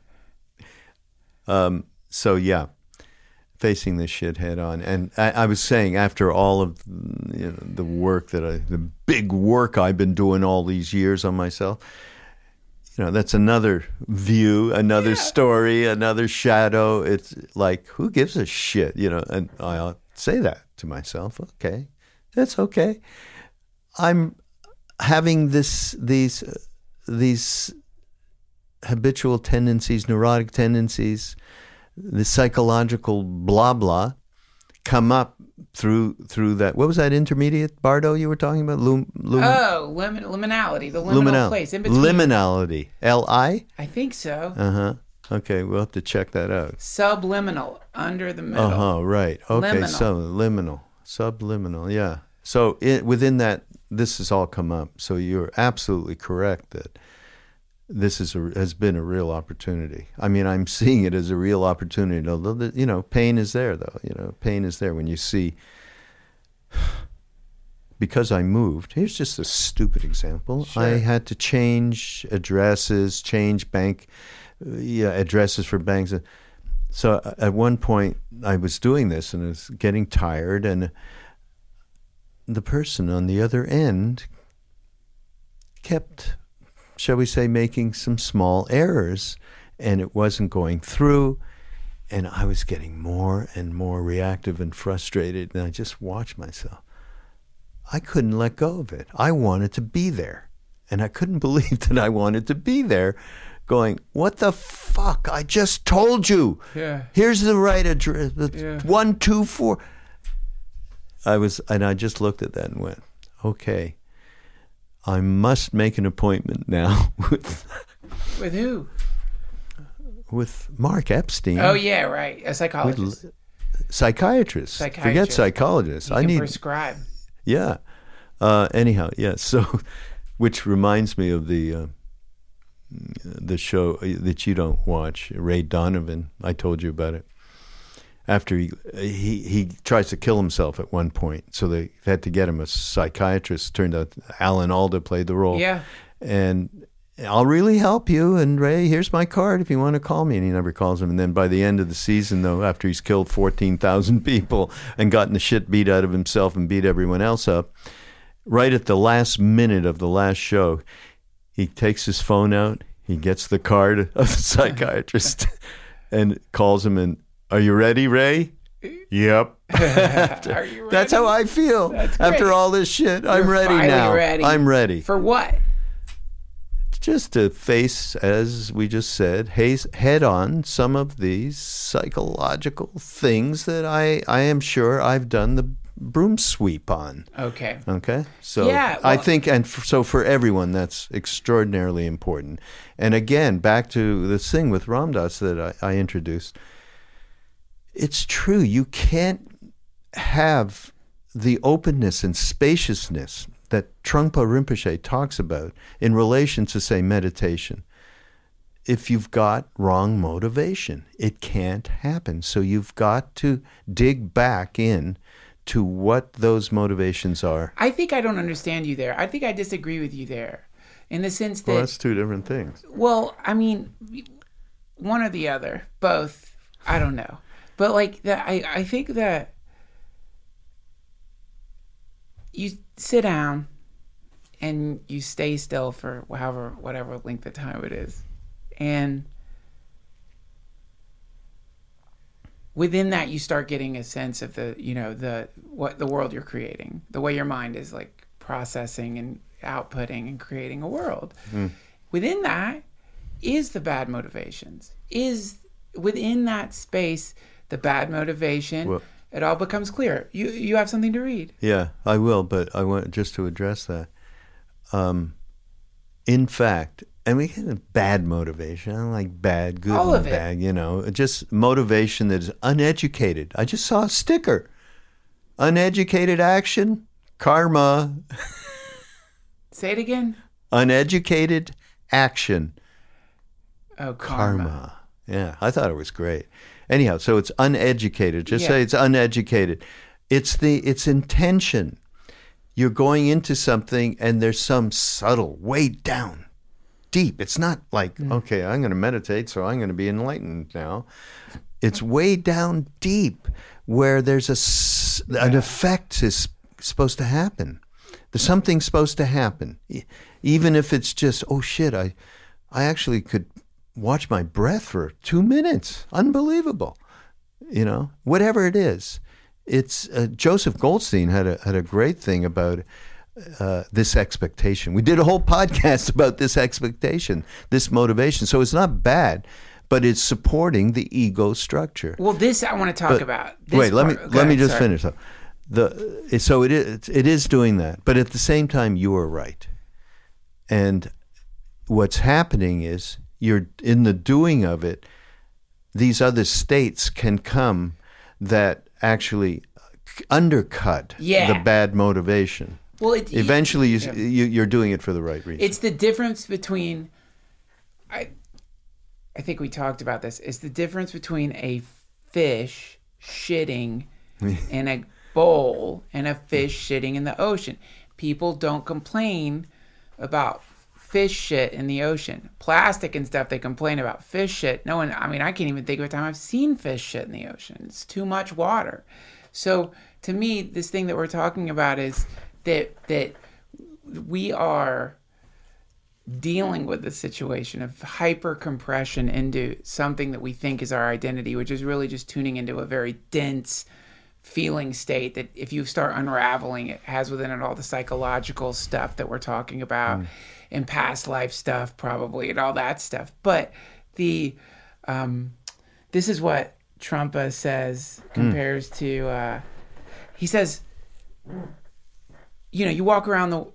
Um, so, yeah, facing this shit head on. And I, I was saying, after all of you know, the work that I, the big work I've been doing all these years on myself, you know, that's another view, another Yeah. story, another shadow. It's like, who gives a shit, you know? And I'll say that to myself. Okay, that's okay. I'm having this, these, these habitual tendencies, neurotic tendencies, the psychological blah blah, come up through through that. What was that intermediate, Bardo, you were talking about? Lum, lum, Oh, lim- liminality, the liminal liminal- place in between. Liminality. L I? I think so. Uh huh. Okay, we'll have to check that out. Subliminal, under the middle. Uh huh. Right. Okay. Liminal. So liminal, subliminal. Yeah. So it, within that, this has all come up. So you're absolutely correct that this is a, has been a real opportunity. I mean, I'm seeing it as a real opportunity. Although, the, you know, pain is there, though. You know, pain is there when you see. Because I moved. Here's just a stupid example. Sure. I had to change addresses, change bank, uh, yeah, addresses for banks. So at one point, I was doing this and I was getting tired, and the person on the other end kept, shall we say, making some small errors, and it wasn't going through. And I was getting more and more reactive and frustrated, and I just watched myself. I couldn't let go of it. I wanted to be there. And I couldn't believe that I wanted to be there, going, what the fuck? I just told you. Yeah. Here's the right address. Yeah. One, two, four. I was, and I just looked at that and went, okay, I must make an appointment now with With who? with Mark Epstein. Oh, yeah, right. A psychologist. With psychiatrist. Psychiatrist. Forget psychologist. You I can need prescribe. Yeah. Uh, anyhow, yeah. So, which reminds me of the uh, the show that you don't watch, Ray Donovan. I told you about it. After he he he tries to kill himself at one point, so they had to get him a psychiatrist. Turned out Alan Alda played the role. Yeah. And I'll really help you. And Ray, here's my card if you want to call me. And he never calls him. And then by the end of the season, though, after he's killed fourteen thousand people and gotten the shit beat out of himself and beat everyone else up, right at the last minute of the last show, he takes his phone out, he gets the card of the psychiatrist and calls him and, are you ready, Ray? Yep. After, Are you ready? That's how I feel. That's after great. all this shit. I'm You're ready finally now. ready. I'm ready. For what? Just to face, as we just said, head on some of these psychological things that I, I am sure I've done the broom sweep on. Okay. Okay? So Yeah, I well- think, and f- so for everyone, that's extraordinarily important. And again, back to this thing with Ram Dass that I, I introduced. It's true. You can't have the openness and spaciousness that Trungpa Rinpoche talks about in relation to, say, meditation. If you've got wrong motivation, it can't happen. So you've got to dig back in to what those motivations are. I think I don't understand you there. I think I disagree with you there in the sense that, Well, that's two different things. well, I mean, one or the other, both. I don't know. But like that, I, I think that you sit down and you stay still for however, whatever length of time it is. And within that, you start getting a sense of the, you know, the, what the world you're creating, the way your mind is like processing and outputting and creating a world. Mm. Within that is the bad motivations, is within that space, the bad motivation. Well, it all becomes clear. You you have something to read. Yeah, I will, but I want just to address that. Um, in fact, and we get bad motivation. I don't like bad, good, all and of it. bad. You know, just motivation that is uneducated. I just saw a sticker. Uneducated action, karma. Say it again. Uneducated action. Oh, karma. Karma. Yeah, I thought it was great. Anyhow, so it's uneducated. Just yeah. say it's uneducated. It's the it's intention. You're going into something and there's some subtle, way down, deep. It's not like, mm. okay, I'm going to meditate, so I'm going to be enlightened now. It's way down deep where there's a, an yeah. effect is supposed to happen. There's something supposed to happen. Even if it's just, oh shit, I, I actually could watch my breath for two minutes. Unbelievable. You know, whatever it is. It's uh, Joseph Goldstein had a had a great thing about uh, this expectation. We did a whole podcast about this expectation, this motivation. So it's not bad, but it's supporting the ego structure. Well, this I want to talk but, about. This wait, let part. me Go let ahead, me just sorry. finish though. The so it is it is doing that, but at the same time, you are right. And what's happening is you're in the doing of it. These other states can come that actually undercut yeah. the bad motivation. Well, it, eventually you, yeah. you, you're doing it for the right reason. It's the difference between, I, I think we talked about this. It's the difference between a fish shitting in a bowl and a fish shitting in the ocean. People don't complain about fish shit in the ocean. Plastic and stuff, they complain about fish shit. No one, I mean, I can't even think of a time I've seen fish shit in the ocean. It's too much water. So to me, this thing that we're talking about is that that we are dealing with the situation of hyper compression into something that we think is our identity, which is really just tuning into a very dense feeling state that if you start unraveling it has within it all the psychological stuff that we're talking about mm. and past life stuff probably and all that stuff. But the um, this is what Trungpa says compares mm. to uh, he says, you know, you walk around the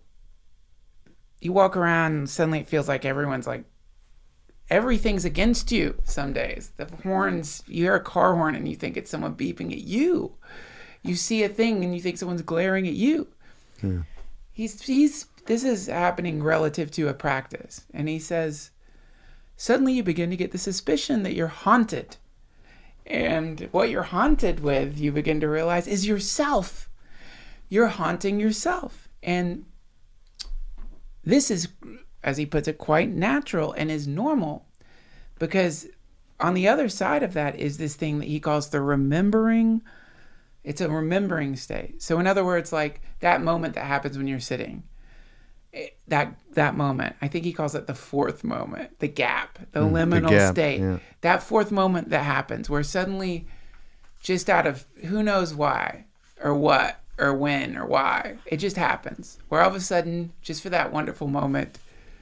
you walk around and suddenly it feels like everyone's like everything's against you some days. The horns, you hear a car horn and you think it's someone beeping at you. You see a thing and you think someone's glaring at you. Yeah. He's, he's, this is happening relative to a practice. And he says, suddenly you begin to get the suspicion that you're haunted. And what you're haunted with, you begin to realize, is yourself. You're haunting yourself. And this is, as he puts it, quite natural and is normal, because on the other side of that is this thing that he calls the remembering. It's a remembering state. So in other words, like that moment that happens when you're sitting, it, that that moment, I think he calls it the fourth moment, the gap, the mm, liminal the gap, state. Yeah. That fourth moment that happens where suddenly, just out of who knows why or what or when or why, it just happens. Where all of a sudden, just for that wonderful moment,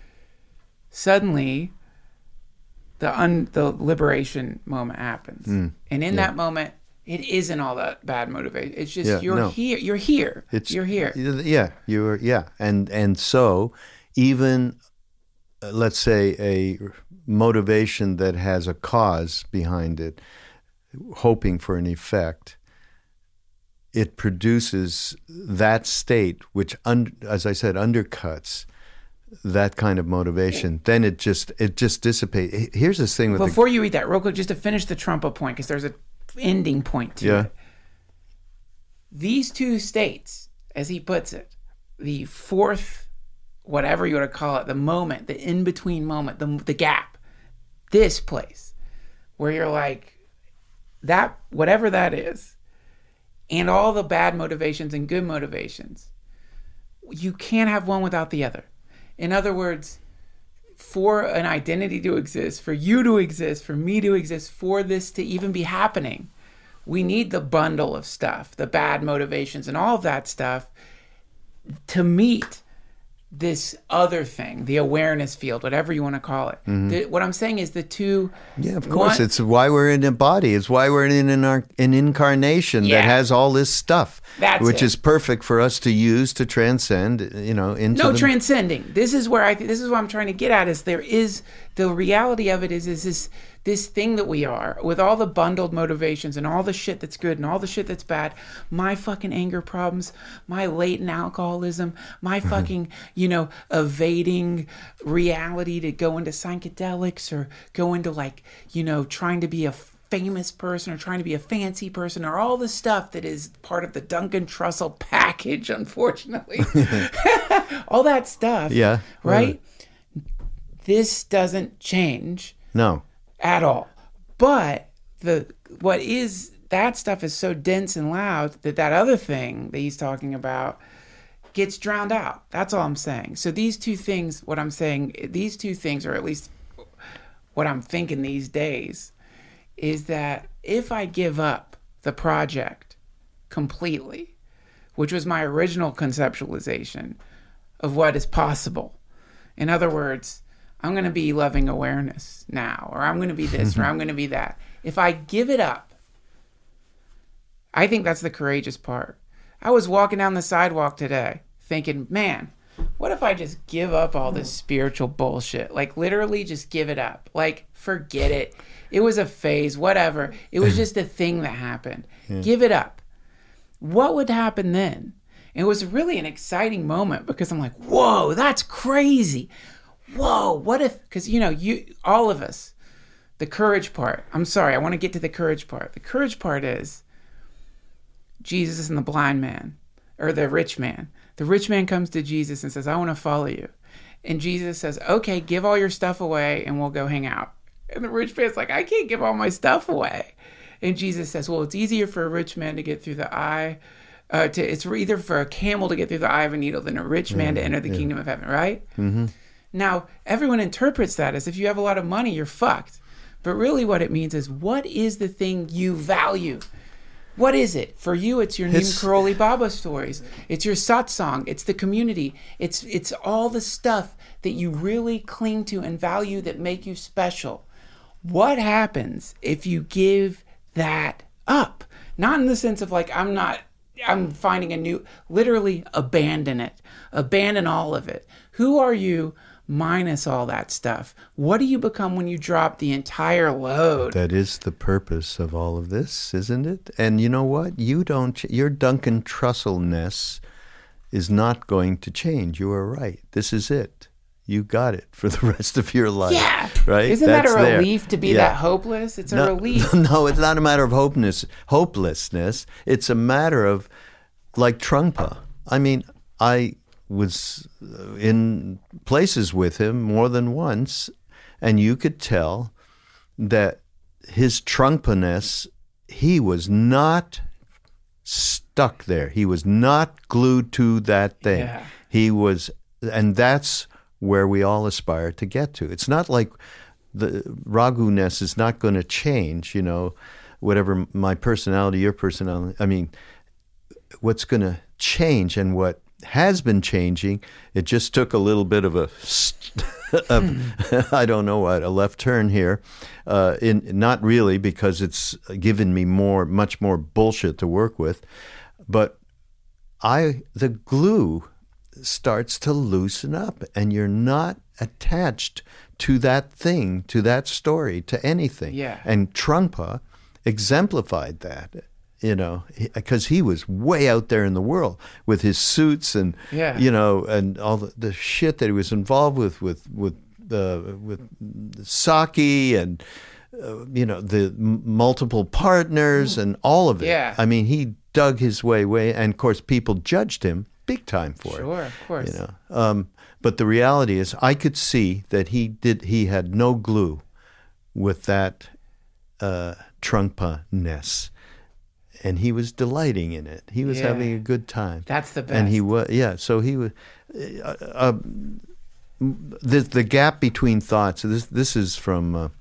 suddenly the un, the liberation moment happens. Mm, and in yeah. that moment, it isn't all that bad motivation. It's just yeah, you're no. here. You're here. It's, you're here. Yeah, you're yeah. And and so even uh, let's say a motivation that has a cause behind it, hoping for an effect, it produces that state which, un, as I said, undercuts that kind of motivation. Then it just it just dissipates. Here's this thing with before the, you read that real quick, just to finish the Trungpa point, because there's a ending point to yeah. it. These two states, as he puts it, the fourth, whatever you want to call it, the moment, the in-between moment, the the gap, this place where you're like, that, whatever that is, and all the bad motivations and good motivations, you can't have one without the other. In other words, for an identity to exist, for you to exist, for me to exist, for this to even be happening, we need the bundle of stuff, the bad motivations and all of that stuff to meet this other thing, the awareness field, whatever you want to call it. Mm-hmm. The, what I'm saying is the two... Yeah, of course. One, it's why we're in a body. It's why we're in an, an incarnation yeah. that has all this stuff, That's which it. is perfect for us to use to transcend, you know, into No, the... transcending. This is where I... This is what I'm trying to get at, is there is... The reality of it is, is this... this thing that we are, with all the bundled motivations and all the shit that's good and all the shit that's bad, my fucking anger problems, my latent alcoholism, my fucking, you know, evading reality to go into psychedelics or go into like, you know, trying to be a famous person or trying to be a fancy person or all the stuff that is part of the Duncan Trussell package, unfortunately. All that stuff. Yeah. Right? Well, this doesn't change. No. At all. But the what is that stuff is so dense and loud that that other thing that he's talking about gets drowned out. That's all I'm saying. So these two things, what I'm saying, these two things, or at least what I'm thinking these days, is that if I give up the project completely, which was my original conceptualization of what is possible, in other words, I'm going to be loving awareness now, or I'm going to be this, or I'm going to be that. If I give it up, I think that's the courageous part. I was walking down the sidewalk today thinking, man, what if I just give up all this spiritual bullshit? Like literally just give it up. Like forget it. It was a phase, whatever. It was just a thing that happened. Yeah. Give it up. What would happen then? It was really an exciting moment because I'm like, whoa, that's crazy. Whoa, what if, because, you know, you, all of us, the courage part, I'm sorry, I want to get to the courage part. The courage part is Jesus and the blind man, or the rich man. The rich man comes to Jesus and says, I want to follow you. And Jesus says, okay, give all your stuff away and we'll go hang out. And the rich man's like, I can't give all my stuff away. And Jesus says, well, it's easier for a rich man to get through the eye, uh, to, it's either for a camel to get through the eye of a needle than a rich man yeah, to enter the yeah. kingdom of heaven, right? Mm-hmm. Now, everyone interprets that as if you have a lot of money, you're fucked. But really what it means is, what is the thing you value? What is it? For you, it's your Neem Karoli Baba stories. It's your satsang. It's the community. It's it's all the stuff that you really cling to and value that make you special. What happens if you give that up? Not in the sense of like, I'm not, I'm finding a new, literally abandon it. Abandon all of it. Who are you minus all that stuff? What do you become when you drop the entire load? That is the purpose of all of this, isn't it? And you know what? You don't, your Duncan Trussell-ness is not going to change. You are right. This is it. You got it for the rest of your life. Yeah. Right? Isn't That's that a there. relief to be Yeah. that hopeless? It's a no, relief. No, it's not a matter of hopelessness. Hopelessness. It's a matter of, like Trungpa. I mean, I was in places with him more than once, and you could tell that his Trungpa-ness, he was not stuck there. He was not glued to that thing. Yeah. He was, and that's where we all aspire to get to. It's not like the Raghu-ness is not going to change, you know, whatever my personality, your personality. I mean, what's going to change and what has been changing, it just took a little bit of a, of, I don't know what, a left turn here. Uh, in not really, because it's given me more, much more bullshit to work with. But I, the glue starts to loosen up, and you're not attached to that thing, to that story, to anything. Yeah. And Trungpa exemplified that, you know, because he was way out there in the world with his suits and, Yeah. you know, and all the, the shit that he was involved with, with, with, uh, with Saki and, uh, you know, the m- multiple partners and all of it. Yeah. I mean, he dug his way, way, and of course people judged him big time for it. Sure, of course. You know, um, but the reality is, I could see that he did. He had no glue with that uh, Trungpa-ness, and he was delighting in it. He was Yeah. having a good time. That's the best. And he was, yeah. So he was. Uh, uh, the the gap between thoughts. This this is from uh,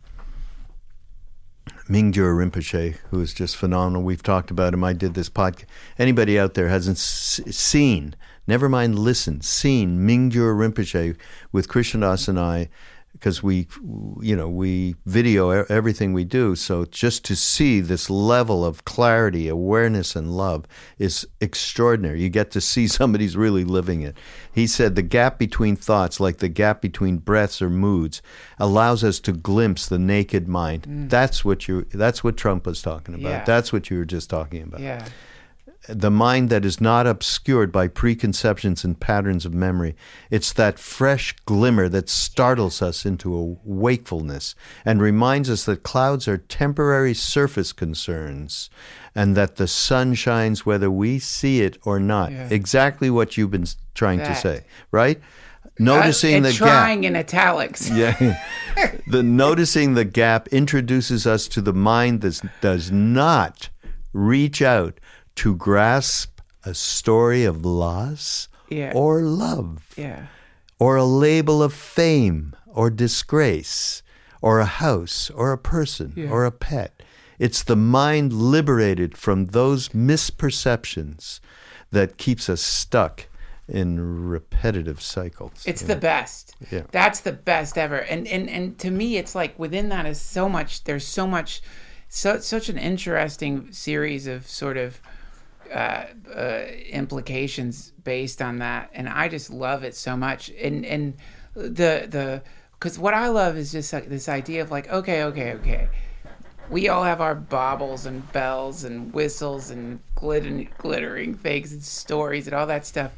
Mingyur Rinpoche, who is just phenomenal. We've talked about him. I did this podcast. Anybody out there hasn't s- seen, never mind listened, seen Mingyur Rinpoche with Krishnadas and I, because we, you know, we video everything we do. So just to see this level of clarity, awareness, and love is extraordinary. You get to see somebody's really living it. He said the gap between thoughts, like the gap between breaths or moods, allows us to glimpse the naked mind. Mm. That's what you. That's what Trump was talking about. Yeah. That's what you were just talking about. Yeah. The mind that is not obscured by preconceptions and patterns of memory. It's that fresh glimmer that startles us into a wakefulness and reminds us that clouds are temporary surface concerns and that the sun shines whether we see it or not. Yeah. Exactly what you've been trying That. to say, right? Noticing uh, the trying gap. in italics. Yeah. The noticing the gap introduces us to the mind that does not reach out to grasp a story of loss Yeah. or love, Yeah. or a label of fame or disgrace, or a house or a person Yeah. or a pet. It's the mind liberated from those misperceptions that keeps us stuck in repetitive cycles. It's you the know? best. Yeah. That's the best ever. And and and to me, it's like within that is so much. There's so much, so such an interesting series of sort of uh, uh, implications based on that. And I just love it so much. And and the the because what I love is just like this idea of like, okay, okay, okay. We all have our baubles and bells and whistles and glittering, glittering things and stories and all that stuff.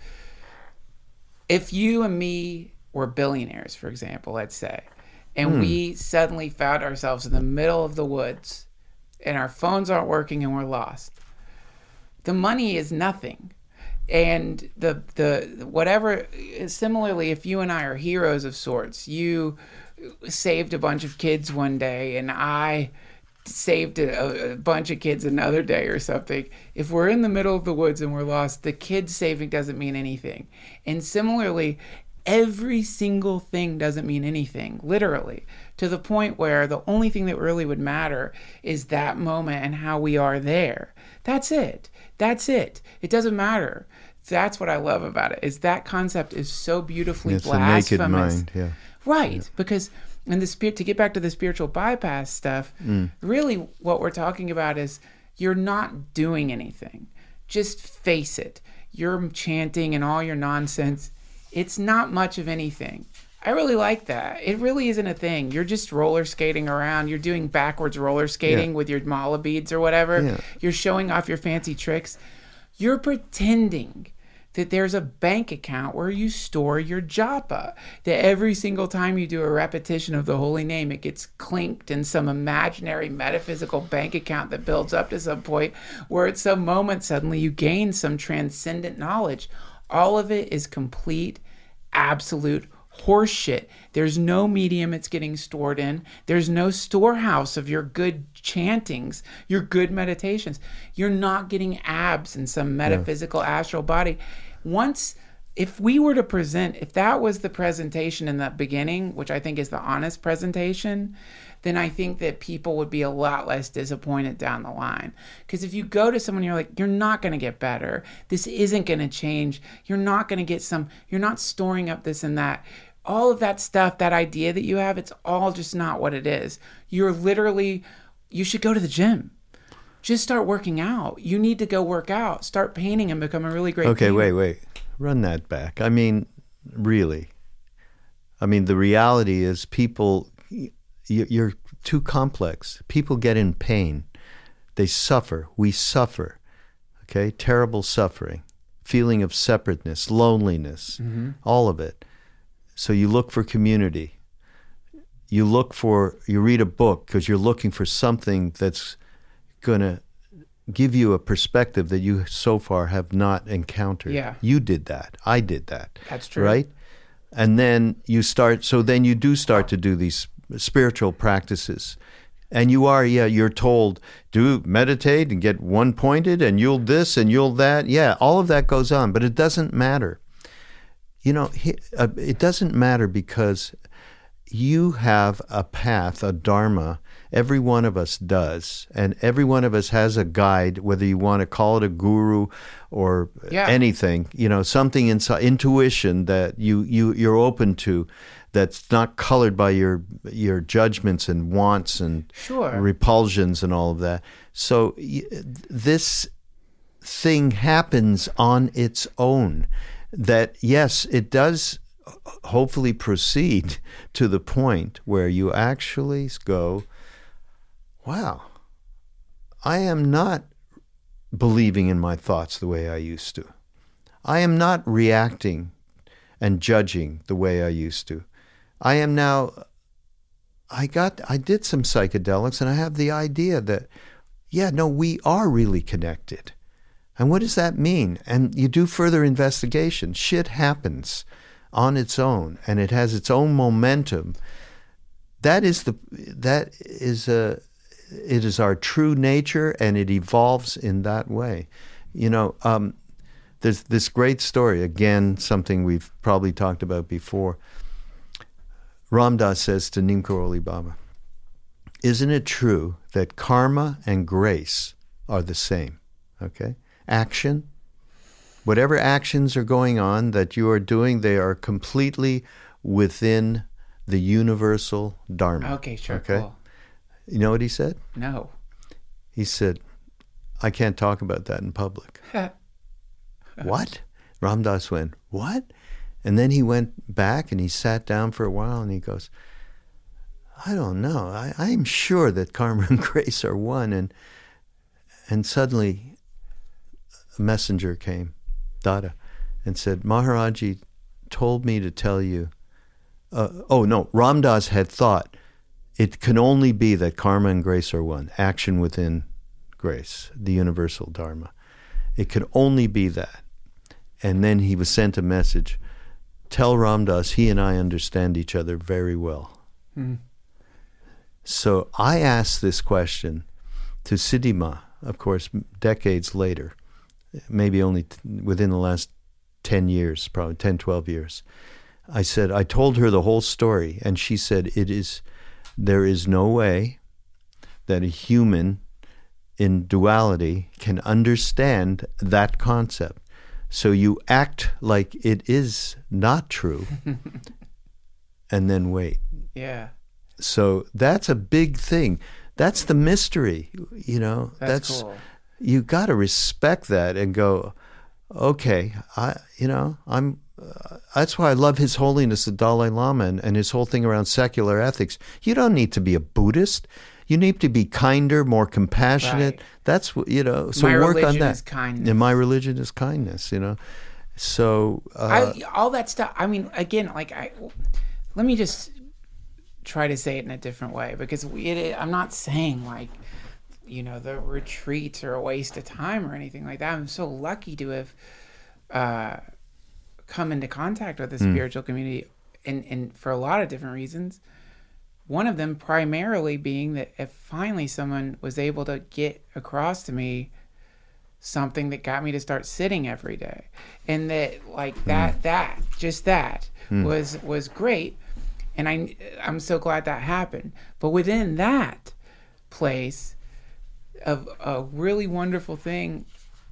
If you and me were billionaires, for example, let's say, and Hmm. we suddenly found ourselves in the middle of the woods and our phones aren't working and we're lost, the money is nothing. And the the whatever, similarly, if you and I are heroes of sorts, you saved a bunch of kids one day and I saved a, a bunch of kids another day or something. If we're in the middle of the woods and we're lost, the kids saving doesn't mean anything. And similarly, every single thing doesn't mean anything, literally, to the point where the only thing that really would matter is that moment and how we are there. That's it. That's it. It doesn't matter. That's what I love about it, is that concept is so beautifully it's blasphemous. It's a naked mind, yeah. Right, yeah. because in the spirit, to get back to the spiritual bypass stuff, mm. really what we're talking about is you're not doing anything. Just face it. You're chanting and all your nonsense. It's not much of anything. I really like that. It really isn't a thing. You're just roller skating around. You're doing backwards roller skating yeah. with your mala beads or whatever. Yeah. You're showing off your fancy tricks. You're pretending that there's a bank account where you store your japa, that every single time you do a repetition of the holy name, it gets clinked in some imaginary metaphysical bank account that builds up to some point where at some moment suddenly you gain some transcendent knowledge. All of it is complete, absolute horseshit. There's no medium it's getting stored in. There's no storehouse of your good chantings, your good meditations. You're not getting abs in some metaphysical yeah. astral body. Once, if we were to present, if that was the presentation in the beginning, which I think is the honest presentation, then I think that people would be a lot less disappointed down the line. Because if you go to someone, you're like, you're not going to get better. This isn't going to change. You're not going to get some, you're not storing up this and that. All of that stuff, that idea that you have, it's all just not what it is. You're literally, you should go to the gym. Just start working out. You need to go work out. Start painting and become a really great Okay, painter. wait, wait. Run that back. I mean, really. I mean, the reality is people, you're too complex. People get in pain. They suffer. We suffer. Okay? Terrible suffering. Feeling of separateness, loneliness, mm-hmm. all of it. So you look for community. You look for, you read a book because you're looking for something that's going to give you a perspective that you so far have not encountered. Yeah. You did that. I did that. That's true. Right? And then you start, so then you do start to do these spiritual practices. And you are, yeah, you're told, do meditate and get one-pointed and you'll this and you'll that. Yeah, all of that goes on, but it doesn't matter. You know, it doesn't matter because you have a path, a dharma. Every one of us does. And every one of us has a guide, whether you want to call it a guru or yeah. anything, you know, something inside, intuition that you, you, you're open to that's not colored by your your judgments and wants and sure. repulsions and all of that. So this thing happens on its own. That, yes, it does hopefully proceed to the point where you actually go, wow, I am not believing in my thoughts the way I used to. I am not reacting and judging the way I used to. I am now, I got, I did some psychedelics and I have the idea that, yeah, no, we are really connected. And what does that mean? And you do further investigation. Shit happens on its own, and it has its own momentum. That is the that is a it is our true nature, and it evolves in that way. You know, um, there's this great story. Again, something we've probably talked about before. Ram Dass says to Neem Karoli Baba, "Isn't it true that karma and grace are the same?" Okay. Action, whatever actions are going on that you are doing, they are completely within the universal dharma. Okay, sure, okay? Cool. You know what he said? No. He said, I can't talk about that in public. What? Ram Dass went, what? And then he went back and he sat down for a while and he goes, I don't know. I, I'm sure that karma and grace are one. And, and suddenly a messenger came, Dada, and said, Maharaji told me to tell you, uh, oh no, Ram Dass had thought it can only be that karma and grace are one, action within grace, the universal dharma. It could only be that. And then he was sent a message, tell Ram Dass he and I understand each other very well. Mm. So I asked this question to Siddhima, of course, decades later, maybe only t- within the last ten years, probably ten, twelve years. I said, I told her the whole story, and she said, it is, there is no way that a human in duality can understand that concept. So you act like it is not true and then wait. Yeah. So that's a big thing. That's the mystery, you know. That's, that's cool. You got to respect that and go, okay, I, you know, I'm, uh, that's why I love His Holiness the Dalai Lama and, and his whole thing around secular ethics. You don't need to be a Buddhist. You need to be kinder, more compassionate. Right. That's what, you know, so my work on religion that. Is kindness. And my religion is kindness, you know. So uh, I, all that stuff, I mean, again, like, I, let me just try to say it in a different way, because it, I'm not saying, like, you know, the retreats are a waste of time or anything like that. I'm so lucky to have uh, come into contact with the Mm. spiritual community, and, and for a lot of different reasons. One of them primarily being that if finally someone was able to get across to me something that got me to start sitting every day, and that like that mm. that just that mm. was was great, and I I'm so glad that happened. But within that place, of a really wonderful thing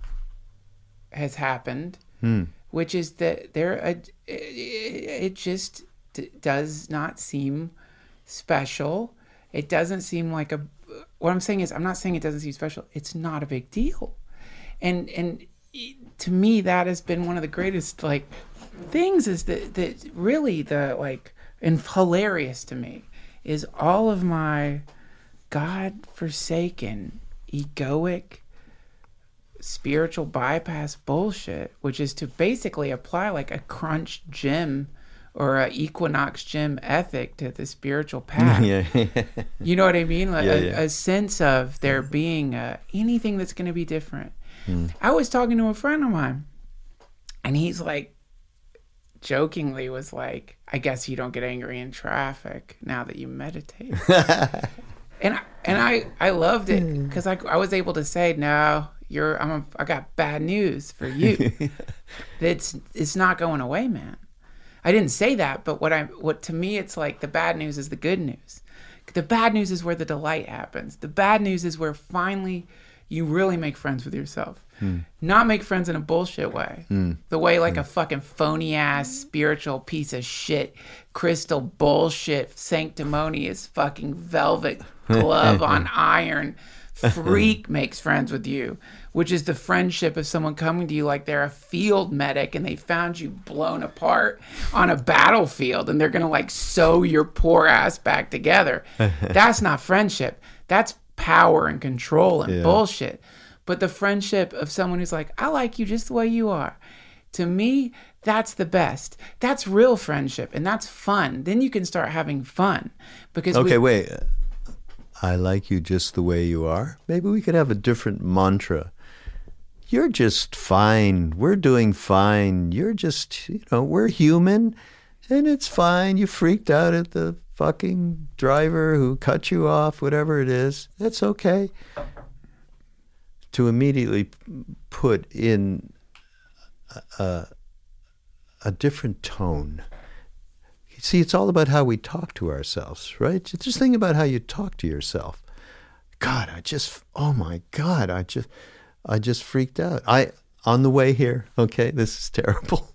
has happened, mm. which is that there a, it, it just d- does not seem special. It doesn't seem like a, what I'm saying is, I'm not saying it doesn't seem special. It's not a big deal. And, and to me, that has been one of the greatest, like, things is that, that really the, like, and hilarious to me is all of my God-forsaken, egoic, spiritual bypass bullshit, which is to basically apply like a crunch gym or a Equinox gym ethic to the spiritual path. Yeah. You know what I mean? Like yeah, a, yeah. a sense of there being a, anything that's going to be different. Mm. I was talking to a friend of mine, and he's like, jokingly was like, I guess you don't get angry in traffic now that you meditate. and I, and I, I loved it because I, I was able to say, no, you're I'm a, I got bad news for you. It's it's not going away, man. I didn't say that, but what I what to me it's like the bad news is the good news. The bad news is where the delight happens. The bad news is where finally you really make friends with yourself. Hmm. Not make friends in a bullshit way. Hmm. The way like hmm. a fucking phony ass spiritual piece of shit, crystal bullshit, sanctimonious fucking velvet glove on iron freak makes friends with you, which is the friendship of someone coming to you like they're a field medic and they found you blown apart on a battlefield and they're gonna like sew your poor ass back together. That's not friendship. That's power and control and yeah. bullshit. But the friendship of someone who's like, I like you just the way you are, to me, that's the best. That's real friendship, and that's fun. Then you can start having fun. Because okay, we- wait. I like you just the way you are. Maybe we could have a different mantra. You're just fine. We're doing fine. You're just, you know, we're human, and it's fine. You freaked out at the fucking driver who cut you off, whatever it is. That's okay. To immediately put in a, a different tone. See, it's all about how we talk to ourselves, right? Just think about how you talk to yourself. God, I just, oh my God, I just, I just freaked out. I, on the way here, okay, this is terrible.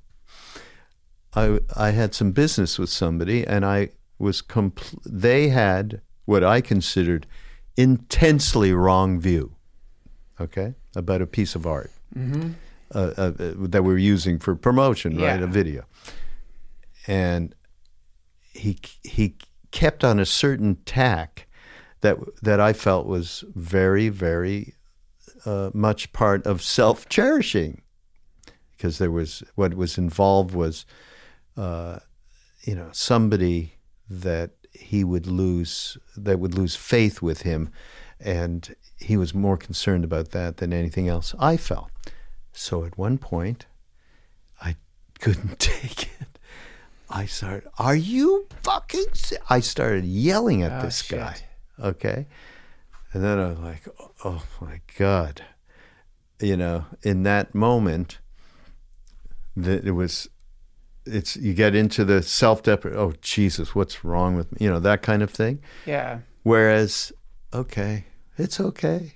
I, I had some business with somebody, and I was, compl- they had what I considered intensely wrong view, okay, about a piece of art mm-hmm. uh, uh, that we were using for promotion, yeah. right, a video. And he he kept on a certain tack that that I felt was very, very uh, much part of self-cherishing, because there was what was involved was, uh, you know, somebody that he would lose that would lose faith with him, and he was more concerned about that than anything else. I felt so. At one point, I couldn't take it. I started, are you fucking si-? I started yelling at oh, this shit. guy, okay? And then I was like, oh, oh my God. You know, in that moment, that it was, it's you get into the self-deprecate. Oh Jesus, what's wrong with me? You know, that kind of thing. Yeah. Whereas, okay, it's okay.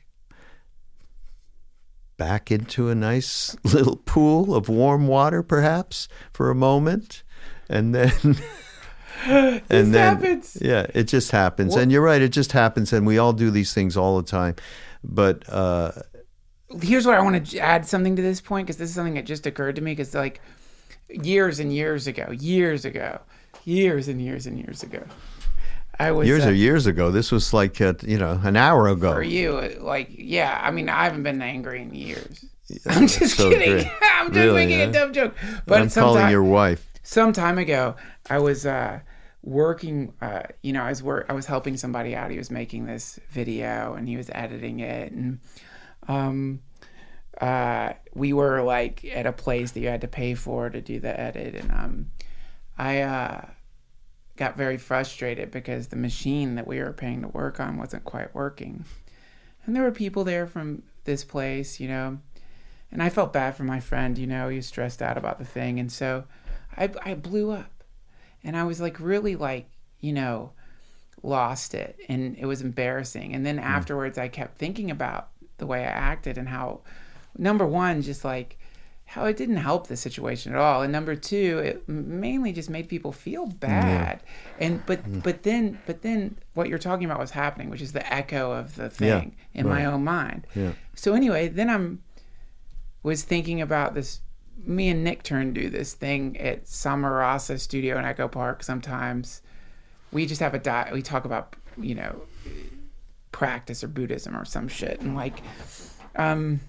Back into a nice little pool of warm water, perhaps for a moment, and then. and this then, happens. Yeah, it just happens. Well, and you're right, it just happens, and we all do these things all the time. But uh, here's what I want to add something to this point, because this is something that just occurred to me, because like years and years ago, years ago, years and years and years ago, I was years uh, or years ago. This was like uh, you know an hour ago. For you, like yeah. I mean, I haven't been angry in years. Yeah, I'm just so kidding. Great. I'm just really, making yeah? a dumb joke. But I'm calling your wife. Some time ago, I was uh, working. Uh, you know, I was work. I was helping somebody out. He was making this video, and he was editing it, and um, uh, we were like at a place that you had to pay for to do the edit, and um, I uh, got very frustrated because the machine that we were paying to work on wasn't quite working, and there were people there from this place, you know, and I felt bad for my friend. You know, he was stressed out about the thing, and so I I blew up, and I was like really like you know lost it, and it was embarrassing. And then afterwards, I kept thinking about the way I acted and how, number one, just like how it didn't help the situation at all, and number two, it mainly just made people feel bad. Yeah. And but mm. but then but then what you're talking about was happening, which is the echo of the thing yeah, in right. my own mind. Yeah. So anyway, then I'm was thinking about this. Me and Nick Turn do this thing at Samarasa Studio in Echo Park. Sometimes we just have a di- we talk about you know practice or Buddhism or some shit, and like um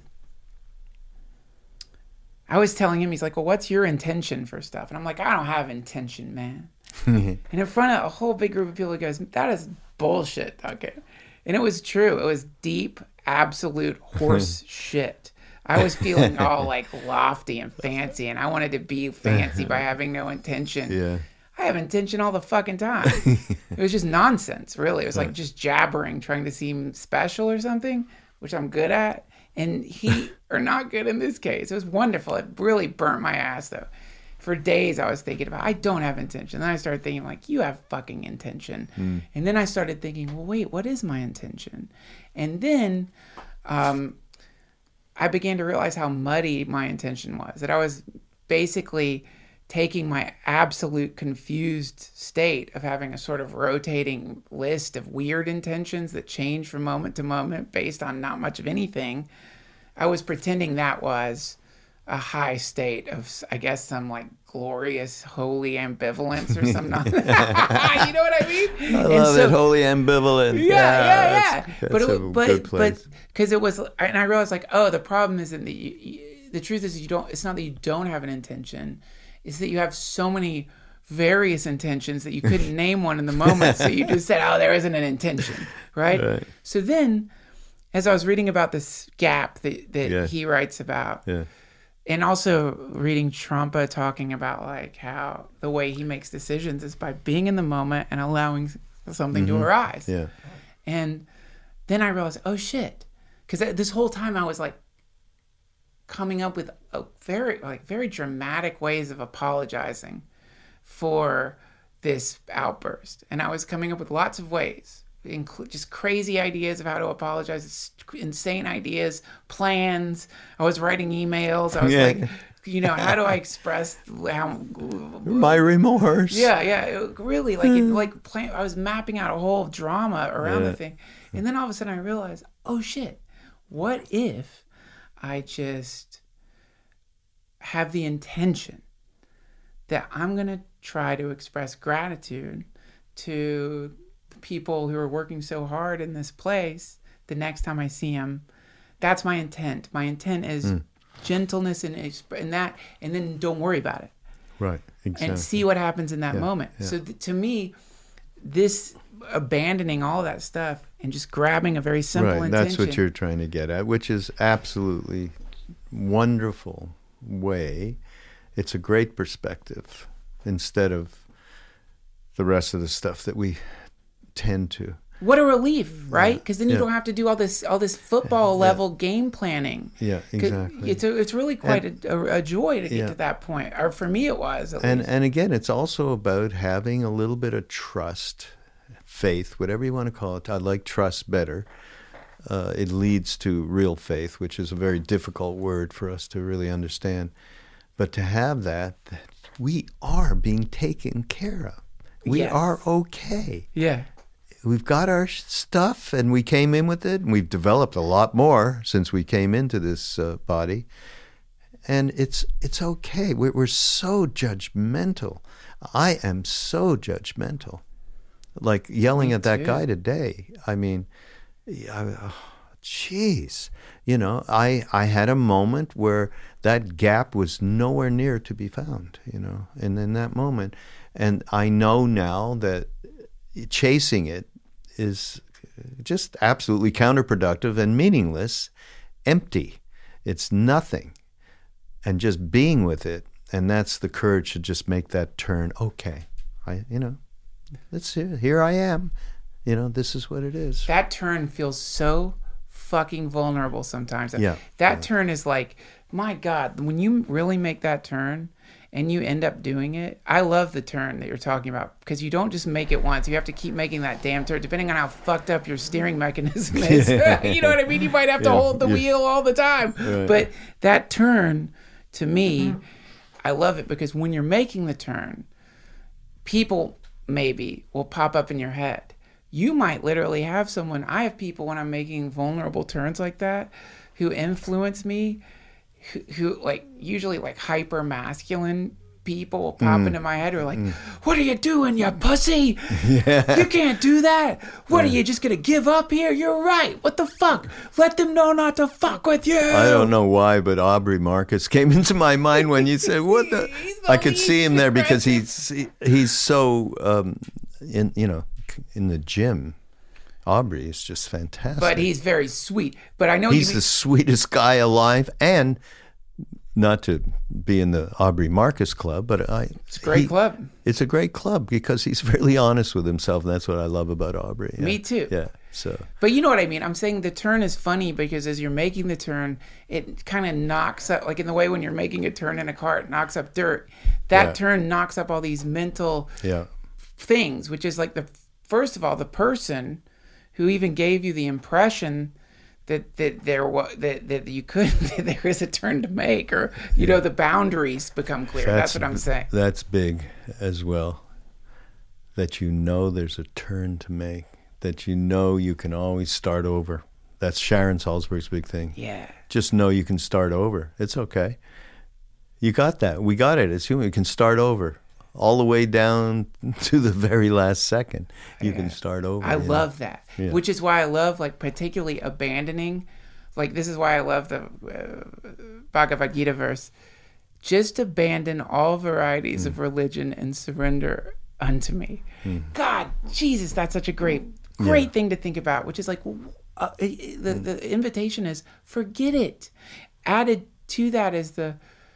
I was telling him, he's like, well, what's your intention for stuff? And I'm like, I don't have intention, man. And in front of a whole big group of people, he goes, that is bullshit, okay? And it was true. It was deep, absolute horse shit. I was feeling all like lofty and fancy, and I wanted to be fancy by having no intention. Yeah. I have intention all the fucking time. It was just nonsense, really. It was like just jabbering, trying to seem special or something, which I'm good at. And he are not good in this case. It was wonderful. It really burnt my ass, though. For days, I was thinking about, I don't have intention. Then I started thinking, like, you have fucking intention. Mm. And then I started thinking, well, wait, what is my intention? And then um, I began to realize how muddy my intention was. That I was basically taking my absolute confused state of having a sort of rotating list of weird intentions that change from moment to moment based on not much of anything. I was pretending that was a high state of, I guess, some like glorious holy ambivalence or some nonsense. You know what I mean? I love so, it, holy ambivalence. Yeah, yeah, yeah. yeah. That's, but that's it, a but, good place. But because it was, and I realized like, oh, the problem isn't that you, you, the truth is you don't. It's not that you don't have an intention. Is that you have so many various intentions that you couldn't name one in the moment, so you just said, oh, there isn't an intention, right? right. So then, as I was reading about this gap that, that yeah. he writes about, yeah. and also reading Trungpa talking about like how the way he makes decisions is by being in the moment and allowing something mm-hmm. to arise. Yeah. And then I realized, oh shit, because this whole time I was like, coming up with a very like very dramatic ways of apologizing for this outburst, and I was coming up with lots of ways, include just crazy ideas of how to apologize, insane ideas, plans. I was writing emails. I was yeah. like, you know, how do I express how my remorse? Yeah, yeah, it, really, like it, like plan, I was mapping out a whole drama around yeah. the thing, and then all of a sudden I realized, oh shit, what if I just have the intention that I'm going to try to express gratitude to the people who are working so hard in this place the next time I see them. That's my intent. My intent is mm. gentleness and, and that, and then don't worry about it. Right, exactly. And see what happens in that yeah, moment. Yeah. So th- to me, this abandoning all that stuff and just grabbing a very simple right, intention. That's what you're trying to get at, which is absolutely wonderful way. It's a great perspective instead of the rest of the stuff that we tend to. What a relief, right? Because then you yeah. don't have to do all this all this football yeah. level game planning. Yeah, exactly. It's a, it's really quite and, a, a, a joy to get yeah. to that point. Or for me, it was. At and least. and again, it's also about having a little bit of trust, faith, whatever you want to call it. I like trust better. Uh, it leads to real faith, which is a very difficult word for us to really understand. But to have that, that we are being taken care of. We Yes. are okay. Yeah. We've got our stuff, and we came in with it, and we've developed a lot more since we came into this uh, body. And it's it's okay. We're, we're so judgmental. I am so judgmental. Like yelling Me at that too. guy today. I mean, jeez. Oh, you know, I, I had a moment where that gap was nowhere near to be found, you know, and in that moment. And I know now that chasing it is just absolutely counterproductive and meaningless, empty. It's nothing. And just being with it, and that's the courage to just make that turn. Okay, I, you know, let's see. Here I am. You know, this is what it is. That turn feels so fucking vulnerable sometimes. Yeah. That yeah. turn is like, my God, when you really make that turn and you end up doing it, I love the turn that you're talking about, because you don't just make it once. You have to keep making that damn turn, depending on how fucked up your steering mechanism is. You know what I mean? You might have to Yeah. hold the Yeah. wheel all the time. Right. But that turn, to me, I love it, because when you're making the turn, people maybe will pop up in your head. You might literally have someone, I have people when I'm making vulnerable turns like that who influence me, who, who like usually like hyper masculine people will pop Mm. into my head who are like, mm. what are you doing, you pussy? Yeah. You can't do that. What yeah. are you just going to give up here? You're right. What the fuck? Let them know not to fuck with you. I don't know why, but Aubrey Marcus came into my mind when you said, what the? the I could see him there because he's, he, he's so, um, in you know, in the gym. Aubrey is just fantastic. But he's very sweet. But I know he's you the sweetest guy alive, and not to be in the Aubrey Marcus club, but I. It's a great he, club. It's a great club because he's really honest with himself, and that's what I love about Aubrey. Yeah. Me too. Yeah. So. But you know what I mean? I'm saying the turn is funny because as you're making the turn, it kind of knocks up, like in the way when you're making a turn in a car, it knocks up dirt. That yeah. turn knocks up all these mental yeah. things, which is like the first of all, the person who even gave you the impression that that there was that, that you could that there is a turn to make, or you yeah. know, the boundaries become clear. That's, that's what I'm saying. That's big as well. That you know there's a turn to make. That you know you can always start over. That's Sharon Salzberg's big thing. Yeah. Just know you can start over. It's okay. You got that. We got it. It's human. You can start over. All the way down to the very last second, you yeah. can start over. I love know? that, yeah. which is why I love, like, particularly abandoning. Like, this is why I love the uh, Bhagavad Gita verse. Just abandon all varieties mm. of religion and surrender unto me. Mm. God, Jesus, that's such a great, great yeah. thing to think about, which is like, uh, the, mm. the invitation is forget it. Added to that is the,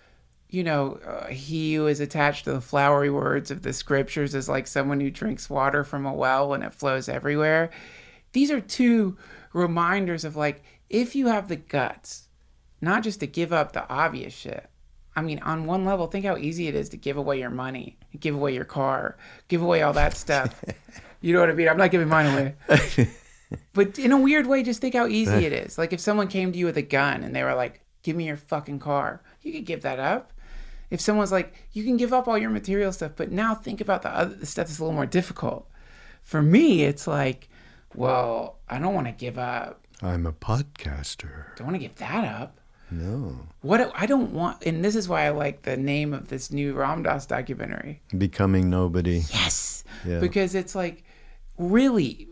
you know, uh, he who is attached to the flowery words of the scriptures is like someone who drinks water from a well and it flows everywhere. These are two reminders of like, if you have the guts, not just to give up the obvious shit. I mean, on one level, think how easy it is to give away your money, give away your car, give away all that stuff. You know what I mean? I'm not giving mine away. But in a weird way, just think how easy it is. Like if someone came to you with a gun and they were like, give me your fucking car, you could give that up. If someone's like, you can give up all your material stuff, but now think about the other the stuff that's a little more difficult. For me, it's like, well, I don't want to give up. I'm a podcaster. Don't want to give that up. No. What I don't want, and this is why I like the name of this new Ram Dass documentary. Becoming Nobody. Yes. Yeah. Because it's like, really,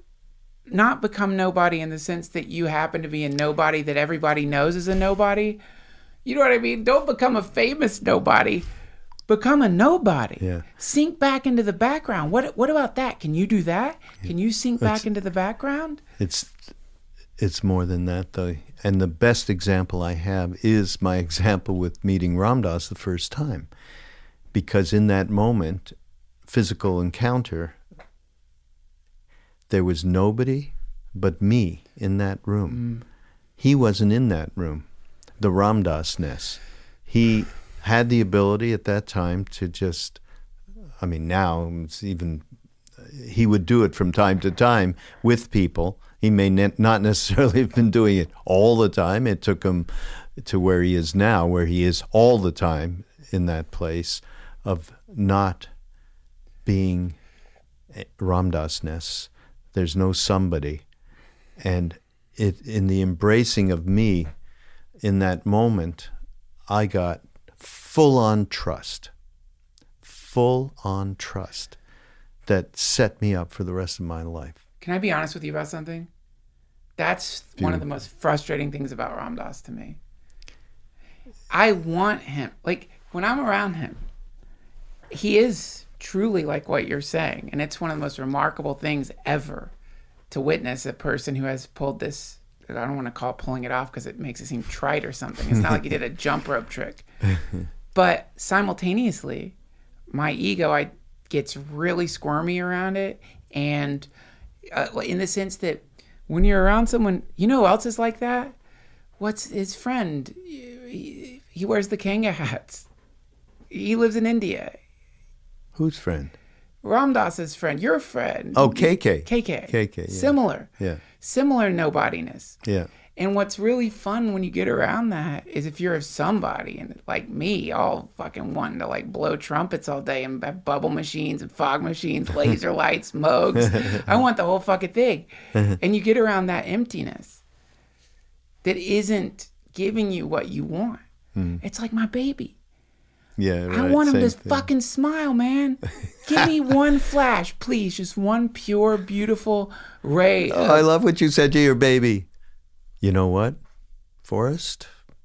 not become nobody in the sense that you happen to be a nobody that everybody knows is a nobody. You know what I mean? Don't become a famous nobody. Become a nobody. Yeah. Sink back into the background. What What about that? Can you do that? Can you sink back it's, into the background? It's it's more than that, though. And the best example I have is my example with meeting Ram Dass the first time. Because in that moment, physical encounter, there was nobody but me in that room. Mm. He wasn't in that room, the Ram Dass-ness. He had the ability at that time to just, I mean, now it's even, he would do it from time to time with people. He may ne- not necessarily have been doing it all the time. It took him to where he is now, where he is all the time in that place of not being Ram Dass-ness. There's no somebody. And it, in the embracing of me in that moment, I got full-on trust, full-on trust that set me up for the rest of my life. Can I be honest with you about something? That's Dude. one of the most frustrating things about Ram Dass to me. I want him, like, when I'm around him, he is truly like what you're saying. And it's one of the most remarkable things ever to witness a person who has pulled this. I don't want to call it pulling it off because it makes it seem trite or something. It's not like he did a jump rope trick. But simultaneously, my ego I gets really squirmy around it. And uh, in the sense that when you're around someone, you know who else is like that? What's his friend? He, he wears the Kanga hats. He lives in India. Whose friend? Ram Dass's friend, your friend. Oh, K K. K K. K K, yeah. Similar. Yeah. Similar nobodiness. Yeah. And what's really fun when you get around that is if you're somebody and like me, all fucking wanting to like blow trumpets all day and have bubble machines and fog machines, laser lights, Moogs. I want the whole fucking thing. And you get around that emptiness that isn't giving you what you want. Hmm. It's like my baby. Yeah, right. I want him Same to thing. fucking smile, man. Give me one flash, please. Just one pure, beautiful ray. Oh, of... I love what you said to your baby. You know what, Forrest?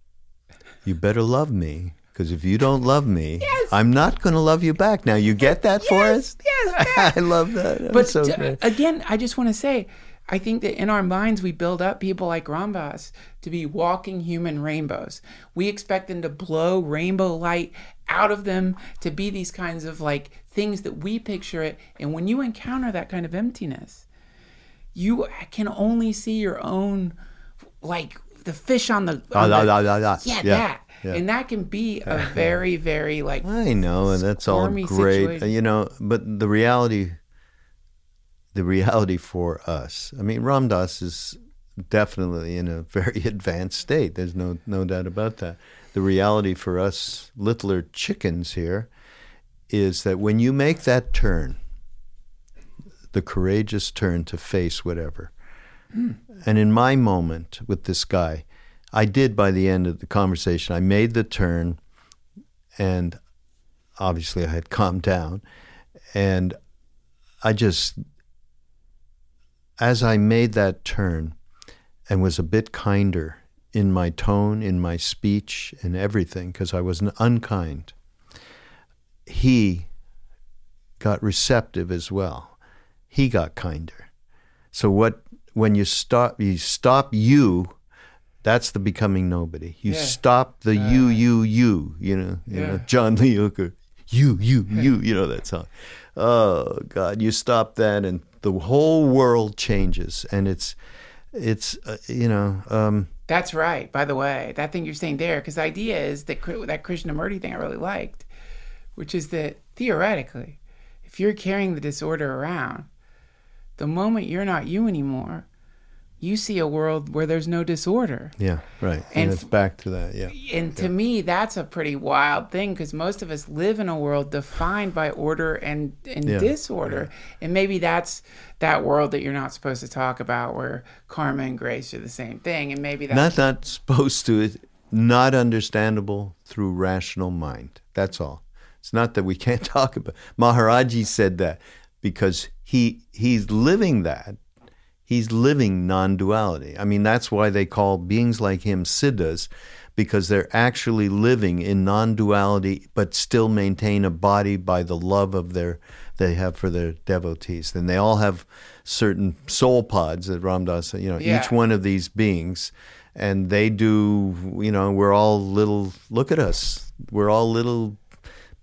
You better love me, because if you don't love me, yes. I'm not going to love you back. Now, you get that, yes, Forrest? Yes, I love that. That but so d- great. again, I just want to say, I think that in our minds, we build up people like Ram Dass to be walking human rainbows. We expect them to blow rainbow light out of them, to be these kinds of like things that we picture it. And when you encounter that kind of emptiness, you can only see your own, like the fish on the, on ah, the la, la, la, la. yeah, Yeah, that. yeah. And that can be a very, very like I know, and that's all squirmy great, situation. you know, but the reality, the reality for us, I mean, Ram Dass is definitely in a very advanced state. There's no no doubt about that. The reality for us littler chickens here is that when you make that turn, the courageous turn to face whatever, mm. and in my moment with this guy, I did by the end of the conversation, I made the turn, and obviously I had calmed down, and I just, as I made that turn and was a bit kinder in my tone, in my speech, and everything, because I was unkind, he got receptive as well. He got kinder. So what? When you stop, you stop you. That's the becoming nobody. You yeah. stop the uh, you, you, you. You know, you yeah. know, John Lee Hooker. You, you, you. You know that song. Oh God! You stop that, and the whole world changes, and it's, it's, uh, you know. Um, That's right. By the way, that thing you're saying there, because the idea is that that Krishnamurti thing I really liked, which is that theoretically, if you're carrying the disorder around, the moment you're not you anymore, you see a world where there's no disorder. Yeah, right. And, And it's back to that, yeah. And to yeah. me, that's a pretty wild thing, because most of us live in a world defined by order and, and Yeah. disorder. And maybe that's that world that you're not supposed to talk about, where karma and grace are the same thing. And maybe that's... Not not supposed to, it's not understandable through rational mind. That's all. It's not that we can't talk about. Maharaji said that because he he's living that. He's living non-duality. I mean, that's why they call beings like him siddhas, because they're actually living in non-duality, but still maintain a body by the love of their they have for their devotees. And they all have certain soul pods that Ram Dass said, you know, Yeah. each one of these beings, and they do, you know, we're all little, look at us, we're all little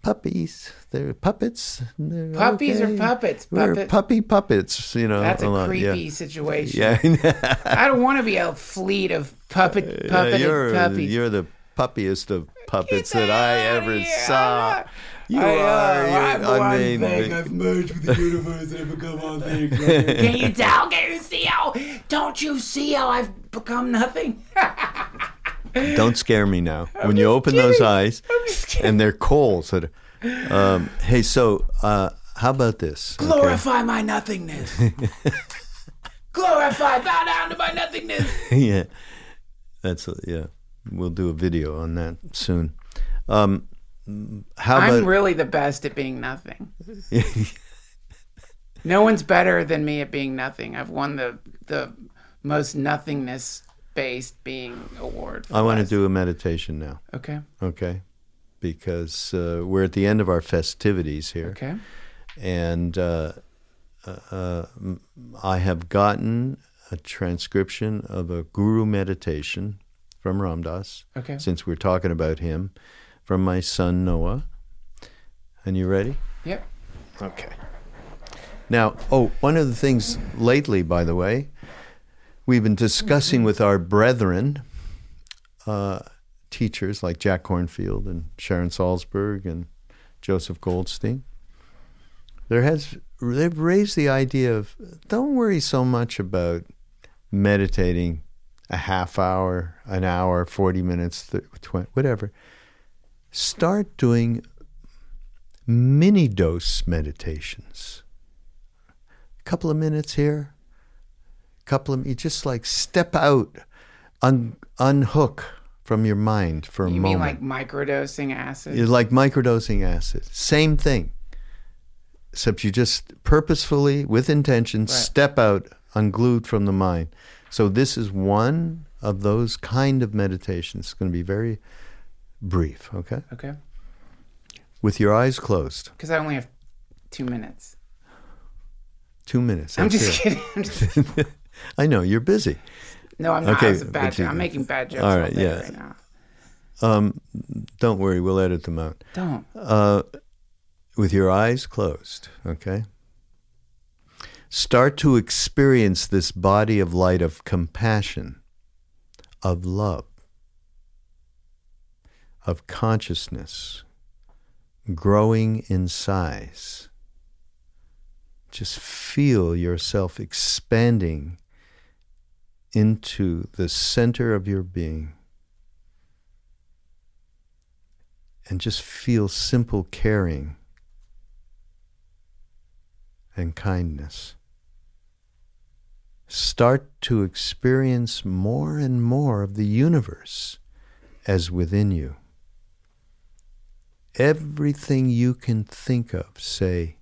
puppies. They're puppets. They're Puppies okay. or puppets? We're Puppet. puppy puppets, you know. That's a, lot, creepy yeah. situation. Yeah. I don't want to be a fleet of puppet yeah, puppeted you're, puppies. You're the puppiest of puppets Get that I out ever here. saw. You I, uh, are. You're, I'm I one mean, thing. I've merged with the universe and I've become all things. Can you tell? Can you see how? Don't you see how I've become nothing? don't scare me now. I'm when you just open kidding. those eyes, I'm just kidding. and they're coals. That are, um, hey, so uh, how about this? Okay. Glorify my nothingness. Glorify, bow down to my nothingness. yeah, that's yeah. We'll do a video on that soon. Um, how about? I'm really the best at being nothing. No one's better than me at being nothing. I've won the the most nothingness based being award. For I want to last- do a meditation now. Okay. Okay, because uh, we're at the end of our festivities here. Okay. And uh, uh, I have gotten a transcription of a guru meditation from Ram Dass, Okay. since we're talking about him, from my son Noah. And you ready? Yep. Okay. Now, oh, one of the things lately, by the way, we've been discussing with our brethren, uh, teachers like Jack Kornfield and Sharon Salzberg and Joseph Goldstein. There has they've raised the idea of don't worry so much about meditating a half hour, an hour, forty minutes, twenty, whatever. Start doing mini dose meditations. A couple of minutes here, a couple of you just like step out, un, unhook from your mind for a You moment. mean like microdosing acid? It's like microdosing acid. Same thing. Except you just purposefully, with intention, Right. step out, unglued from the mind. So this is one of those kind of meditations. It's going to be very brief, okay? Okay. With your eyes closed. Because I only have two minutes. Two minutes. I'm that's just it. kidding. I'm just, I know, you're busy. no, I'm not. Okay, It's a bad but you- joke. I'm making bad jokes all all, right, day yeah. right now. Um, don't worry, we'll edit them out. Don't. Uh, with your eyes closed, okay? Start to experience this body of light of compassion, of love, of consciousness, growing in size. Just feel yourself expanding into the center of your being. And just feel simple caring and kindness. Start to experience more and more of the universe as within you. Everything you can think of, say,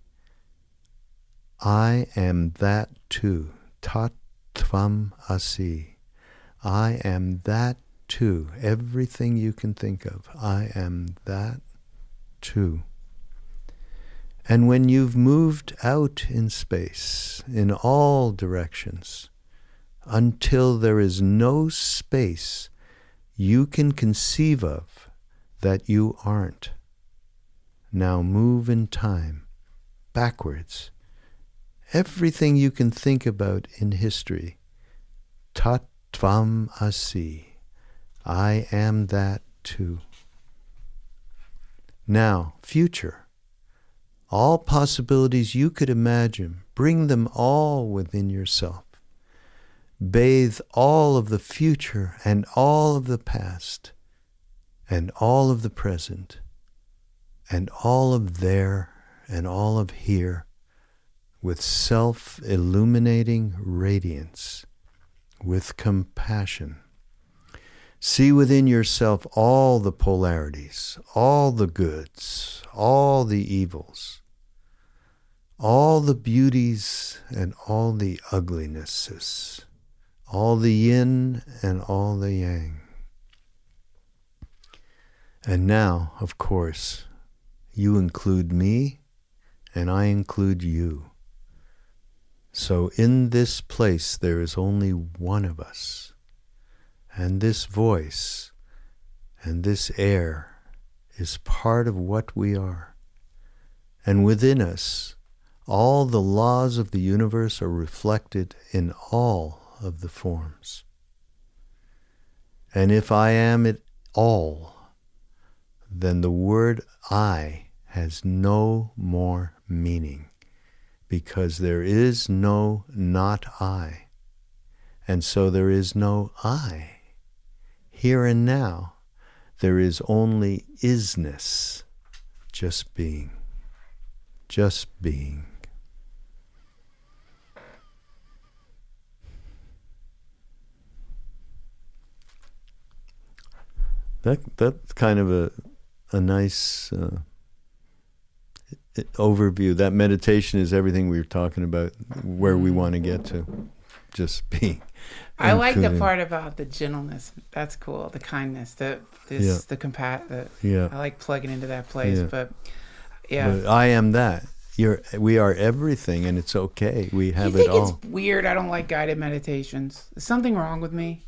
I am that too. Tat tvam asi. I am that too. Everything you can think of, I am that too. And when you've moved out in space, in all directions, until there is no space you can conceive of that you aren't, now move in time, backwards. Everything you can think about in history, tat tvam asi, I am that too. Now, future. All possibilities you could imagine, bring them all within yourself. Bathe all of the future and all of the past and all of the present and all of there and all of here with self-illuminating radiance, with compassion. See within yourself all the polarities, all the goods, all the evils, all the beauties and all the uglinesses, all the yin and all the yang. And now, of course, you include me and I include you. So in this place there is only one of us. And this voice, and this air, is part of what we are. And within us, all the laws of the universe are reflected in all of the forms. And if I am it all, then the word I has no more meaning, because there is no not I, and so there is no I. Here and now, there is only isness, just being, just being. That that's kind of a a nice uh, overview. That meditation is everything we were talking about, where we want to get to, just being. I like the part about the gentleness. That's cool. The kindness. The this Yeah. the compat. The, Yeah. I like plugging into that place. Yeah. But yeah, But I am that. You're. We are everything, and it's okay. We have you think it all. it's weird? I don't like guided meditations. Is something wrong with me?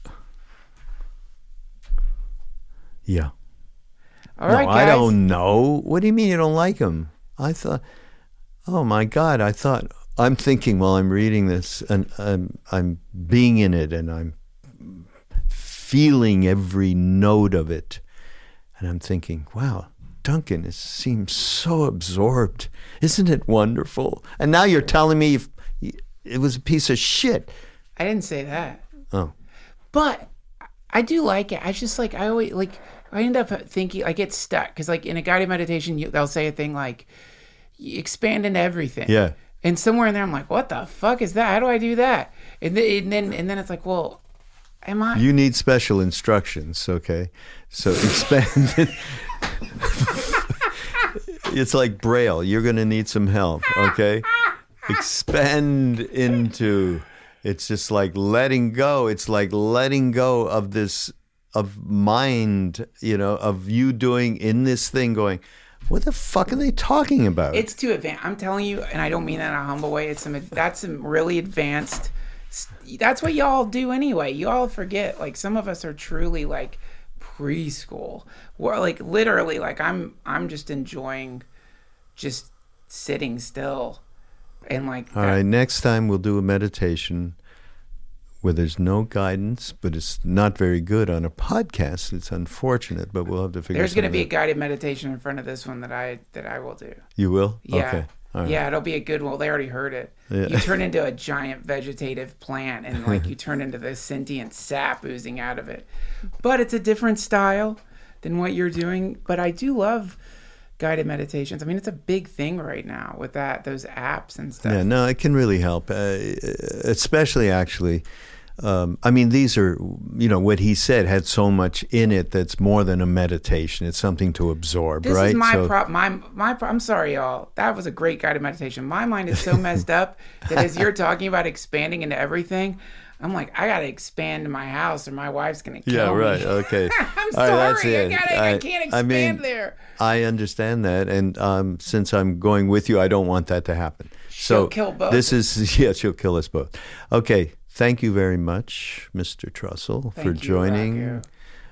Yeah. All no, right, guys. I don't know. What do you mean you don't like them? I thought, oh my God, I thought, I'm thinking while I'm reading this, and I'm, I'm being in it, and I'm feeling every note of it. And I'm thinking, wow, Duncan is, seems so absorbed. Isn't it wonderful? And now you're telling me if, it was a piece of shit. I didn't say that. Oh. But I do like it. I just like, I always, like, I end up thinking, I get stuck. Because, like, in a guided meditation, you, they'll say a thing like, you expand into everything. Yeah. And somewhere in there, I'm like, what the fuck is that? How do I do that? And then, and then, and then it's like, well, am I? You need special instructions, okay? So expand. It's like Braille. You're going to need some help, okay? Expand into. It's just like letting go. It's like letting go of this, of mind, you know, of you doing in this thing going, what the fuck are they talking about? It's too advanced. I'm telling you, and I don't mean that in a humble way. It's some, that's some really advanced. That's what y'all do anyway. You all forget. Like, some of us are truly like preschool. We're like literally like I'm. I'm just enjoying, just sitting still, and like. All that. right. Next time we'll do a meditation where there's no guidance, but it's not very good on a podcast. It's unfortunate, but we'll have to figure. There's going to be a out. guided meditation in front of this one that I that I will do. You will? Yeah. Okay. All right. Yeah, it'll be a good one. They already heard it. Yeah. You turn into a giant vegetative plant, and like you turn into this sentient sap oozing out of it. But it's a different style than what you're doing. But I do love guided meditations. I mean, it's a big thing right now with that, those apps and stuff. Yeah, no, it can really help, uh, especially actually. Um, I mean, these are, you know, what he said had so much in it that's more than a meditation. It's something to absorb, This right? is my So- prop. My my. Pro- I'm sorry, y'all. That was a great guided meditation. My mind is so messed up that as you're talking about expanding into everything, I'm like, I gotta expand my house, or my wife's gonna kill Yeah, me. right. Okay. I'm All right, sorry. that's I, it. gotta, I, I- can't I expand mean, there. I understand that, and um, since I'm going with you, I don't want that to happen. She'll so kill both This is yeah, she'll kill us both. Okay, thank you very much, Mister Trussell, Thank for you, joining Rocco.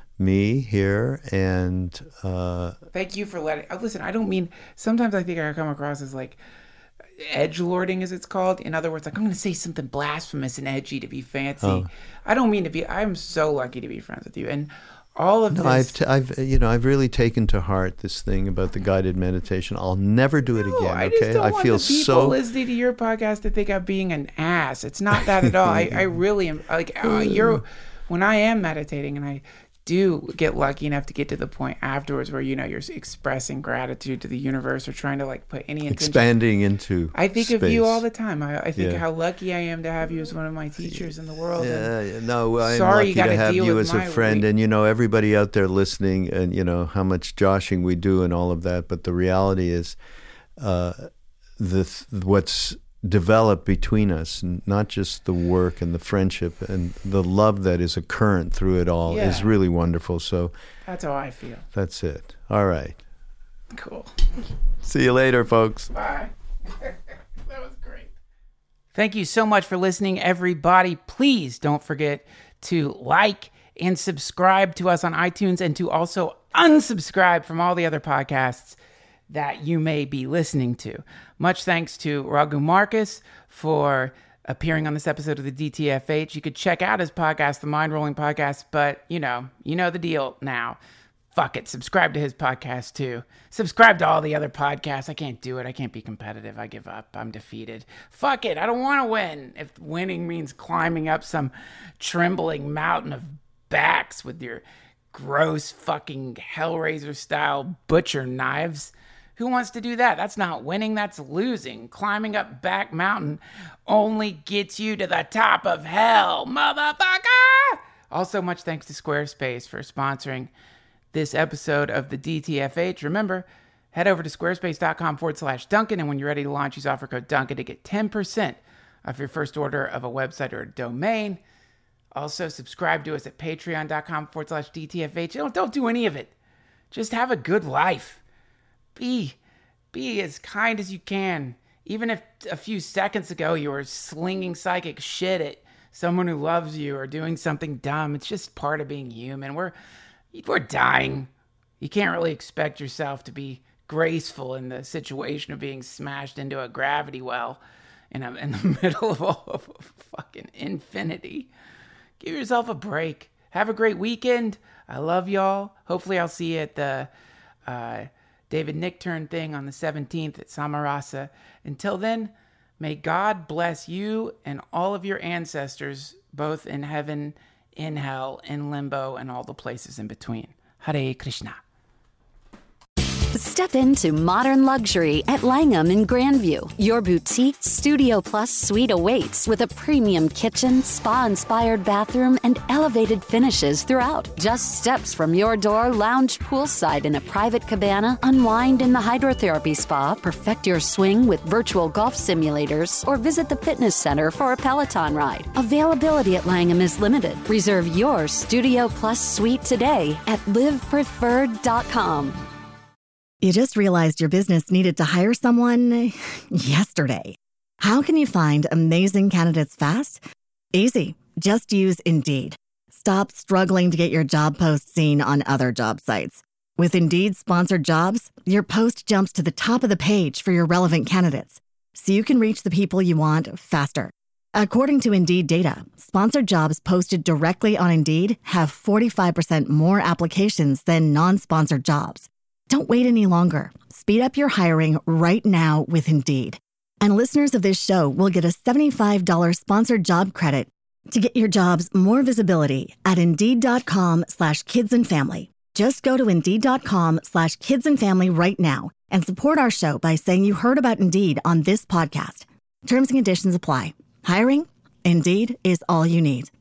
me here, and uh, Thank you for letting. Oh, listen, I don't mean. Sometimes I think I come across as like edgelording, as it's called. In other words, like I'm going to say something blasphemous and edgy to be fancy. Oh. I don't mean to be. I'm so lucky to be friends with you, and all of no, this. I've t- I've you know I've really taken to heart this thing about the guided meditation. I'll never do it No, again. I just Okay, don't I want feel the people so. listening to your podcast to think I'm being an ass. It's not that at all. I, I really am. Like uh, you're, when I am meditating, and I do get lucky enough to get to the point afterwards where you know you're expressing gratitude to the universe or trying to like put any intention. Expanding into I think of you space. all the time. I, I think Yeah. how lucky I am to have you as one of my teachers in the world. and- Yeah, yeah, no, I'm Sorry lucky you gotta to have deal you with as a my friend, re- and you know everybody out there listening, and you know how much joshing we do and all of that. But the reality is, uh, the th- what's developed between us, and not just the work and the friendship and the love that is a current through it all, is Yeah. really wonderful. So That's how I feel. that's it. All right. Cool. See you later, folks. Bye. That was great. Thank you so much for listening, everybody. Please don't forget to like and subscribe to us on iTunes, and to also unsubscribe from all the other podcasts that you may be listening to. Much thanks to Raghu Marcus for appearing on this episode of the D T F H. You could check out his podcast, the Mind Rolling Podcast, but you know, you know the deal now. Fuck it. Subscribe to his podcast too. Subscribe to all the other podcasts. I can't do it. I can't be competitive. I give up. I'm defeated. Fuck it. I don't want to win. If winning means climbing up some trembling mountain of backs with your gross fucking Hellraiser style butcher knives, who wants to do that? That's not winning. That's losing. Climbing up back mountain only gets you to the top of hell, motherfucker. Also, much thanks to Squarespace for sponsoring this episode of the D T F H. Remember, head over to squarespace.com forward slash Duncan, and when you're ready to launch, use offer code Duncan to get ten percent off your first order of a website or a domain. Also, subscribe to us at patreon.com forward slash DTFH. Don't, don't do any of it. Just have a good life. Be, be as kind as you can. Even if a few seconds ago you were slinging psychic shit at someone who loves you or doing something dumb, it's just part of being human. We're We're dying. You can't really expect yourself to be graceful in the situation of being smashed into a gravity well in, a, in the middle of, all, of fucking infinity. Give yourself a break. Have a great weekend. I love y'all. Hopefully I'll see you at the uh, David Nickturn thing on the seventeenth at Samarasa. Until then, may God bless you and all of your ancestors, both in heaven, in hell, in limbo, and all the places in between. Hare Krishna. Step into modern luxury at Langham in Grandview. Your boutique Studio Plus suite awaits with a premium kitchen, spa-inspired bathroom, and elevated finishes throughout. Just steps from your door, lounge poolside in a private cabana, unwind in the hydrotherapy spa, perfect your swing with virtual golf simulators, or visit the fitness center for a Peloton ride. Availability at Langham is limited. Reserve your Studio Plus suite today at live preferred dot com. You just realized your business needed to hire someone yesterday. How can you find amazing candidates fast? Easy. Just use Indeed. Stop struggling to get your job post seen on other job sites. With Indeed sponsored jobs, your post jumps to the top of the page for your relevant candidates, so you can reach the people you want faster. According to Indeed data, sponsored jobs posted directly on Indeed have forty-five percent more applications than non-sponsored jobs. Don't wait any longer. Speed up your hiring right now with Indeed. And listeners of this show will get a seventy-five dollars sponsored job credit to get your jobs more visibility at Indeed.com slash kids and family. Just go to Indeed.com slash kids and family right now and support our show by saying you heard about Indeed on this podcast. Terms and conditions apply. Hiring? Indeed is all you need.